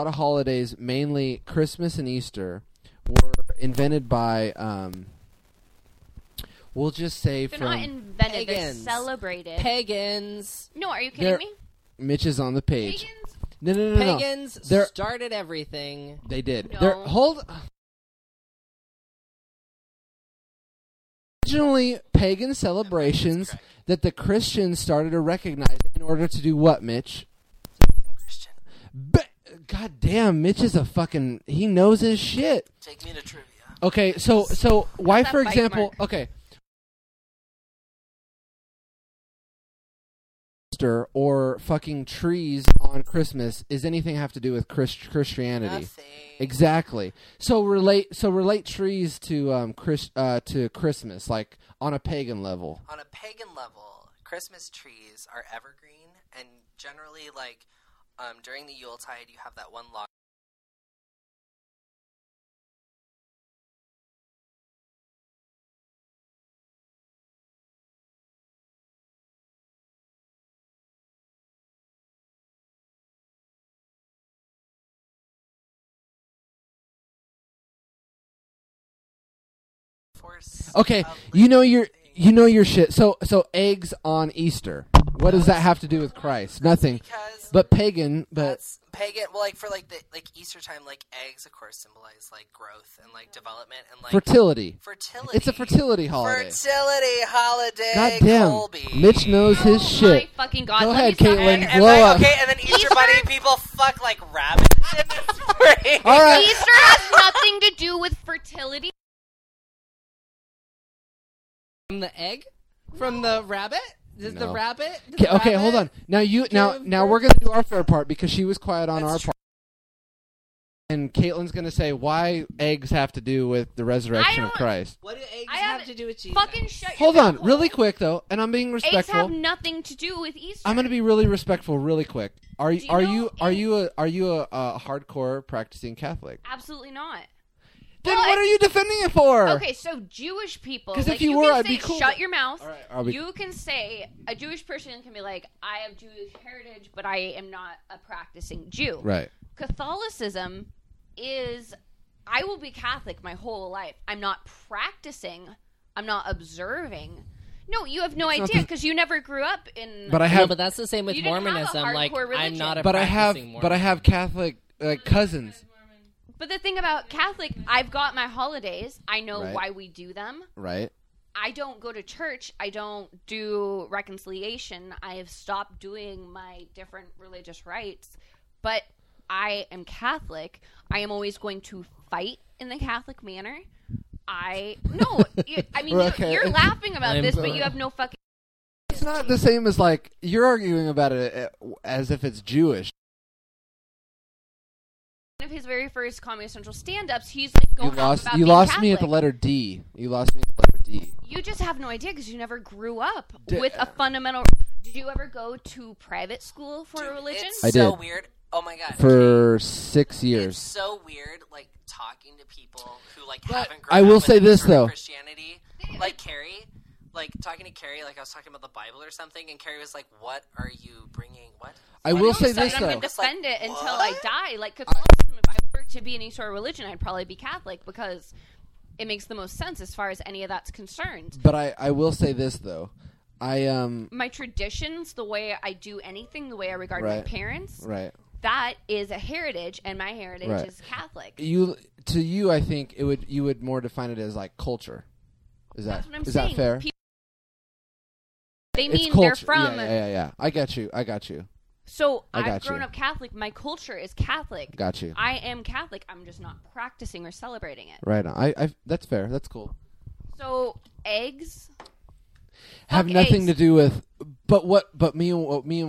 S10: mainly Christmas and Easter, were invented by, we'll just say
S4: They're
S10: from
S4: not invented. They're
S8: Pagans.
S4: celebrated.
S8: Pagans.
S4: No, are you kidding
S10: They're-
S4: me?
S10: Mitch is on the page.
S4: Pagans?
S10: No.
S8: Pagans
S10: They're-
S8: started everything.
S10: They did.
S4: No.
S10: Originally, pagan celebrations that the Christians started to recognize in order to do what, Mitch?
S5: Christian,
S10: God damn, Mitch is a fucking... He knows his shit.
S5: take me to trivia.
S10: Okay, so why,
S4: that
S10: for
S4: bite
S10: example...
S4: mark?
S10: Okay. Easter or fucking trees on Christmas is anything have to do with Christianity?
S5: Nothing.
S10: Exactly. So relate trees to to Christmas, like on a pagan level.
S5: On a pagan level, Christmas trees are evergreen, and generally, like, during the Yuletide, you have that one log Force.
S10: Okay,
S5: of
S10: you know
S5: living
S10: your shit. So eggs on Easter. What does that have to do with Christ? Nothing.
S5: Because
S10: But pagan. But
S5: that's pagan. Well, like for like the Easter time, like eggs, of course, symbolize like growth and like development and like
S10: fertility.
S5: Fertility.
S10: It's a fertility holiday.
S5: Fertility holiday.
S10: God damn.
S5: Colby.
S10: Mitch knows his
S4: Oh
S10: shit.
S4: my fucking god!
S10: Go
S4: let
S10: ahead,
S4: me stop
S10: Caitlin,
S4: it.
S5: And
S10: blow
S5: then,
S10: up.
S5: okay, and then Easter
S4: Easter-
S5: bunny people fuck like rabbits in the spring.
S10: All right.
S4: Easter has nothing to do with fertility.
S8: From the egg? From the rabbit? Does the
S10: No.
S8: rabbit?
S10: Okay, hold on. Now we're gonna do our fair part because she was quiet on our part. And Caitlin's gonna say why eggs have to do with the resurrection of
S4: don't-
S10: Christ.
S8: What do eggs
S4: I
S8: have
S4: have
S8: to do with Jesus?
S4: Fucking shut your
S10: Hold on,
S4: mouth.
S10: really quick though, and I'm being
S4: Eggs have
S10: respectful.
S4: nothing to do with Easter.
S10: I'm gonna be really respectful, really quick. Are
S4: Do
S10: you
S4: you
S10: are
S4: know
S10: you are
S4: eggs-
S10: you a are you a hardcore practicing Catholic?
S4: Absolutely not.
S10: Then
S4: Well,
S10: what are you defending it for?
S4: Okay, so Jewish people.
S10: 'Cause if
S4: like,
S10: you were,
S4: can
S10: I'd
S4: say,
S10: be cool,
S4: Shut
S10: but-
S4: your mouth.
S10: All right, I'll be-
S4: You can say a Jewish person can be like, I have Jewish heritage, but I am not a practicing Jew.
S10: Right.
S4: Catholicism is, I will be Catholic my whole life. I'm not practicing. I'm not observing. No, you have no
S10: It's not
S4: idea
S10: the-
S4: because you never grew up in.
S10: But I
S8: No,
S10: have
S8: but that's the same with
S4: You didn't have a
S8: Mormonism. Like,
S4: hardcore
S8: I'm
S4: religion.
S8: not a
S10: but I have
S8: practicing Mormon.
S10: but I have Catholic cousins.
S4: But the thing about Catholic, I've got my holidays. I know
S10: Right.
S4: why we do them.
S10: Right.
S4: I don't go to church. I don't do reconciliation. I have stopped doing my different religious rites. But I am Catholic. I am always going to fight in the Catholic manner. I mean,
S10: Okay.
S4: you're laughing about
S8: I'm
S4: this, but
S8: sorry.
S4: you have no fucking.
S10: It's not the same as like you're arguing about it as if it's Jewish.
S4: One of his very first Comedy Central stand-ups, he's like
S10: You
S4: going off
S10: lost
S4: about
S10: you
S4: being
S10: lost me at the
S4: Catholic.
S10: letter D. You lost me at the letter D.
S4: You just have no idea because you never grew up
S10: D-
S4: with a fundamental. Did you ever go to private school for a religion?
S5: It's
S10: I
S5: so
S10: did.
S5: weird. Oh my god.
S10: For 6
S5: It's
S10: years.
S5: so weird, like talking to people who like
S10: But
S5: haven't.
S10: I
S5: grown
S10: will
S5: up
S10: say
S5: with
S10: this,
S5: conservative
S10: though.
S5: Christianity, like Carrie, like talking to Carrie, like I was talking about the Bible or something, and Carrie was like, "What are you bringing? What?"
S10: I will say
S4: So
S10: this
S4: I'm
S10: though.
S4: going to defend it until I
S5: what?
S4: die. Like Catholicism, if I were to be any sort of religion, I'd probably be Catholic because it makes the most sense as far as any of that's concerned.
S10: But I will say this though.
S4: My traditions, the way I do anything, the way I regard my
S10: Right.
S4: parents,
S10: Right.
S4: that is a heritage, and my heritage
S10: Right.
S4: is Catholic.
S10: You I think you would more define it as like culture. Is
S4: That's what I'm
S10: is
S4: saying.
S10: that fair?
S4: They
S10: It's
S4: mean
S10: culture.
S4: they're from.
S10: Yeah. I got you.
S4: So
S10: I
S4: I've
S10: got
S4: grown
S10: you.
S4: up Catholic. My culture is Catholic.
S10: Got you.
S4: I am Catholic. I'm just not practicing or celebrating it.
S10: Right on. I that's fair. That's cool.
S4: So eggs.
S10: Have
S4: Fuck
S10: nothing
S4: eggs.
S10: to do with but me and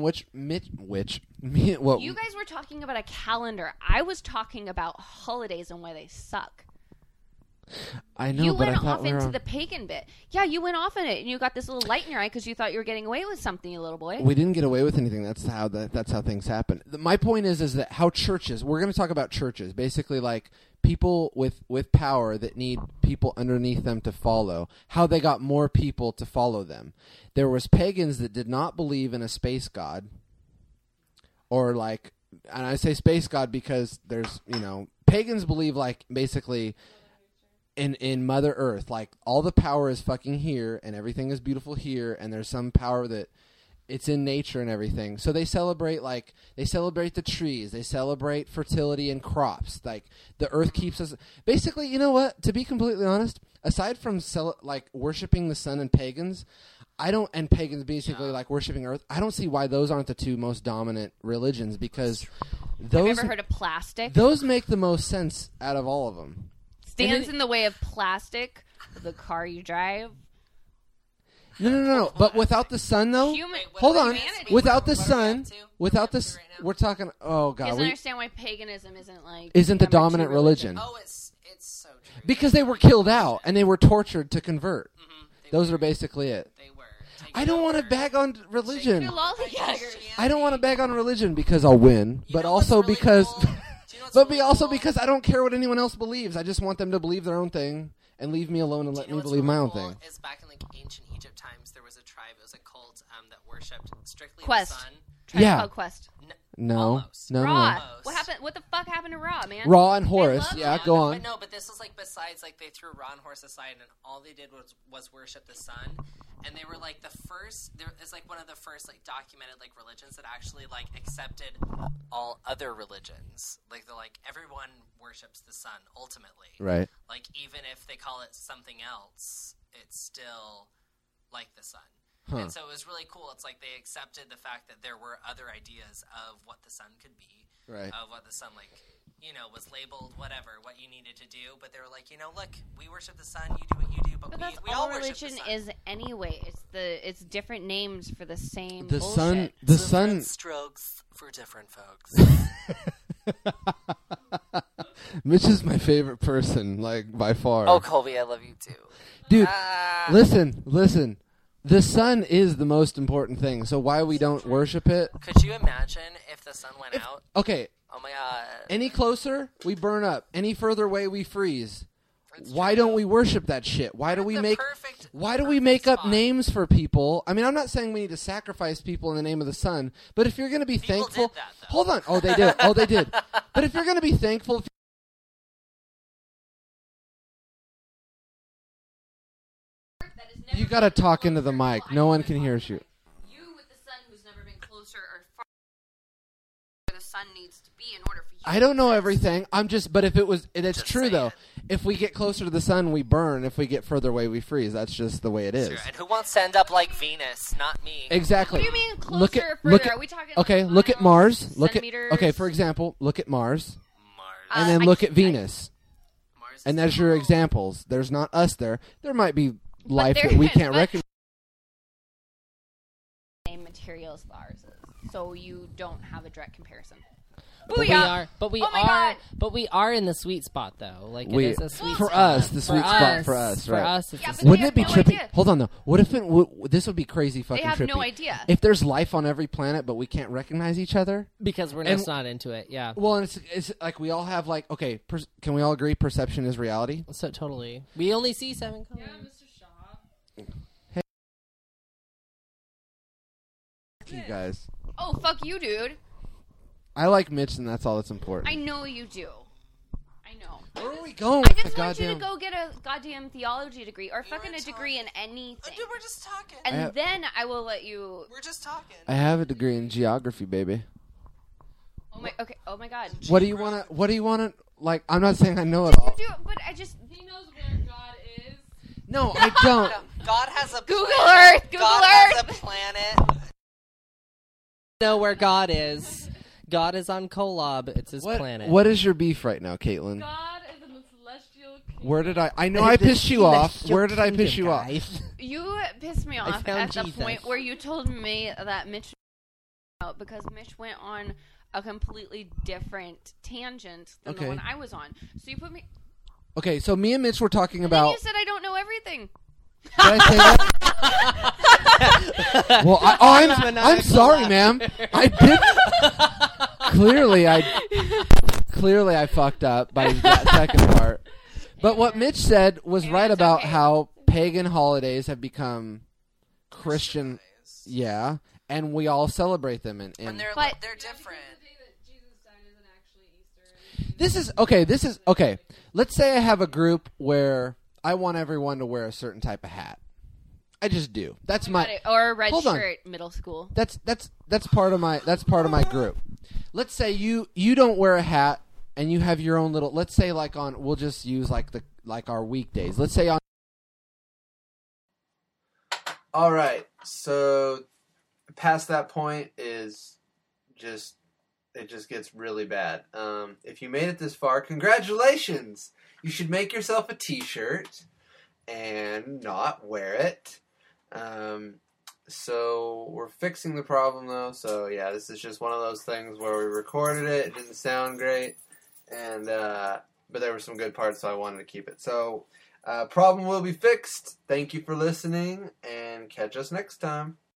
S4: You guys were talking about a calendar. I was talking about holidays and why they suck.
S10: I know,
S4: You
S10: but I
S4: went
S10: thought
S4: off
S10: we were
S4: into
S10: on-
S4: the pagan bit. Yeah, you went off in it, and you got this little light in your eye because you thought you were getting away with something, you little boy.
S10: We didn't get away with anything. That's how things happen. My point is that how churches. We're going to talk about churches, basically like people with power that need people underneath them to follow. How they got more people to follow them. There was pagans that did not believe in a space god, or like, and I say space god because there's pagans believe like basically. In Mother Earth, like all the power is fucking here, and everything is beautiful here, and there's some power that it's in nature and everything. So they celebrate the trees, they celebrate fertility and crops. Like the Earth keeps us. Basically, you know what? To be completely honest, aside from worshiping the sun and pagans, and pagans basically like worshiping Earth. I don't see why those aren't the two most dominant religions because
S4: Have
S10: those
S4: you ever heard of plastic?
S10: those make the most sense out of all of them.
S4: Stands in the way of plastic, the car you drive.
S10: No. But without the sun, though. Hold on. Without the sun, we're talking. Oh
S4: He
S10: God,
S4: doesn't understand why paganism isn't like
S10: isn't the
S4: number two
S10: dominant religion?
S5: Oh, it's so true.
S10: Because they were killed out and they were tortured to convert. Those are basically it.
S5: They were.
S10: I don't want to bag on religion.
S4: The lollygaggers.
S10: I don't want to bag on religion because I'll win, but
S5: know what's
S10: also
S5: really
S10: because,
S5: cool? Do you know what's
S10: but
S5: really
S10: also
S5: cool?
S10: because I don't care what anyone else believes. I just want them to believe their own thing and leave me alone and
S5: Do
S10: let
S5: you know
S10: me
S5: what's
S10: believe my
S5: really
S10: own
S5: cool?
S10: thing.
S5: Is back in like ancient Egypt times, there was a tribe. It was a cult that worshipped strictly
S4: Quest.
S5: the sun.
S4: Tribe
S10: Yeah.
S4: Called Quest.
S10: No.
S5: Almost.
S10: No, no,
S4: Raw.
S10: no.
S4: What happened? What the fuck happened to Raw, man?
S10: Raw and Horus.
S4: love
S10: Yeah,
S4: that.
S10: go on.
S5: But no, but this was like besides like they threw Ra and Horus aside and all they did was worship the sun, and they were like the first. It's like one of the first like documented like religions that actually like accepted all other religions. Like they're like everyone worships the sun ultimately.
S10: Right.
S5: Like even if they call it something else, it's still like the sun.
S10: Huh.
S5: And so it was really cool. It's like they accepted the fact that there were other ideas of what the sun could be,
S10: Right.
S5: of what the sun, like, you know, was labeled, whatever, what you needed to do. But they were like, you know, look, we worship the sun, you do what you do, but
S4: that's
S5: we
S4: all
S5: all worship
S4: religion
S5: the sun.
S4: is anyway. It's different names for the same
S10: The
S4: bullshit.
S10: sun. The sun.
S5: Different strokes for different folks.
S10: Mitch is my favorite person, like by far.
S5: Oh, Colby, I love you too.
S10: Dude,
S5: Ah.
S10: listen. The sun is the most important thing. So why we don't worship it?
S5: Could you imagine if the sun went out?
S10: Okay,
S5: Oh my god.
S10: any closer, we burn up. Any further away, we freeze.
S5: It's
S10: Why
S5: true.
S10: don't we worship that shit? Why do we
S5: The
S10: make
S5: perfect-
S10: Why do we
S5: perfect
S10: make up
S5: spot.
S10: names for people? I mean, I'm not saying we need to sacrifice people in the name of the sun, but if you're going to be
S5: People
S10: thankful,
S5: did that, though.
S10: hold on. Oh, they did. Oh, they did. But if you're going to be thankful, you got to talk into the mic. No one can hear you.
S4: You with the sun who's never been closer or far where the sun needs to be in order for you.
S10: I don't know everything. I'm just, but if it was, it's
S5: Just
S10: true
S5: saying.
S10: though. If we get closer to the sun, we burn. If we get further away, we freeze. That's just the way it is.
S5: Sure. And who wants to end up like Venus? Not me.
S10: Exactly.
S4: What do you mean closer
S10: Look
S4: or
S10: at,
S4: further?
S10: look at,
S4: Are we talking
S10: okay,
S4: like
S10: look at
S4: miles,
S10: Mars. Look at,
S4: centimeters?
S10: okay, for example, look at Mars,
S5: Mars.
S10: and then
S4: I
S10: look
S4: can't-
S10: at Venus.
S5: Mars is
S10: And there's your examples. There's not us there. There might be life
S4: there-
S10: that we can't
S4: but-
S10: recognize.
S4: Same materials as ours is, so you don't have a direct comparison.
S8: But we
S4: Booyah!
S8: are, but we
S4: Oh my
S8: are,
S4: God.
S8: but we are in the sweet spot though. Like
S10: We-
S8: it is a sweet
S10: for
S8: spot.
S10: us, the sweet spot for us,
S8: For
S10: right.
S8: us, it's
S4: Yeah,
S8: a
S4: but
S8: sweet
S10: Wouldn't it be
S4: have no
S10: trippy?
S4: idea.
S10: Hold on though. What if this would be crazy fucking
S4: They have
S10: trippy?
S4: no idea.
S10: If there's life on every planet, but we can't recognize each other.
S8: because we're
S10: And-
S8: just not into it. Yeah.
S10: Well, and it's like we all have like okay. Can we all agree perception is reality?
S8: So totally, we only see 7 colors.
S6: Yeah, Mr. Shaw.
S10: You guys,
S4: Oh, fuck you, dude.
S10: I like Mitch, and that's all that's important.
S4: I know you do. I know.
S10: Where are we going
S4: I
S10: with the
S4: just want you to
S10: goddamn?
S4: go get a goddamn theology degree or fucking a degree in anything.
S5: Dude, we're just talking.
S4: And
S10: have-
S4: then I will let you.
S5: We're just talking.
S10: I have a degree in geography, baby.
S4: Oh my. Okay. Oh my God.
S10: What do you want to? What do you want to? Like, I'm not saying I know it all.
S4: Do, but I just.
S6: He knows where God is.
S10: No, I don't.
S5: No, God has a
S4: Google
S5: planet.
S4: Earth. Google
S5: God
S4: Earth.
S5: has a planet.
S8: Know where God is. God is on Kolob. It's his planet.
S10: What is your beef right now, Caitlin?
S6: God is in the celestial kingdom.
S10: Where did I know I pissed you off. Where did I piss you off?
S4: You pissed me off
S8: found
S4: at the
S8: Jesus.
S4: point where you told me that Mitch out because Mitch went on a completely different tangent than
S10: Okay.
S4: the one I was on. So you put me.
S10: Okay, so me and Mitch were talking
S4: And then
S10: about.
S4: you said I don't know everything.
S10: Did I say that? Well, I'm sorry, ma'am. I did. Clearly, I fucked up by that second part. But what Mitch said was right
S4: It's
S10: about
S4: okay.
S10: how pagan holidays have become Christian. Yeah, and we all celebrate them.
S5: And
S10: And
S5: they're
S4: But-
S5: they're different.
S6: The day that Jesus died isn't actually Easter.
S10: this is okay. This is okay. Let's say I have a group where I want everyone to wear a certain type of hat. I just do. That's my.
S4: Got it. Or a red
S10: Hold on.
S4: shirt, middle school.
S10: That's part of my group. Let's say you don't wear a hat and you have your own little. Let's say like on we'll just use like our weekdays. Let's say on.
S1: All right, so past that point is just it just gets really bad. If you made it this far, congratulations! You should make yourself a T-shirt and not wear it. So we're fixing the problem though. So yeah, this is just one of those things where we recorded it. It didn't sound great, and but there were some good parts, so I wanted to keep it. So. Problem will be fixed. Thank you for listening, and catch us next time.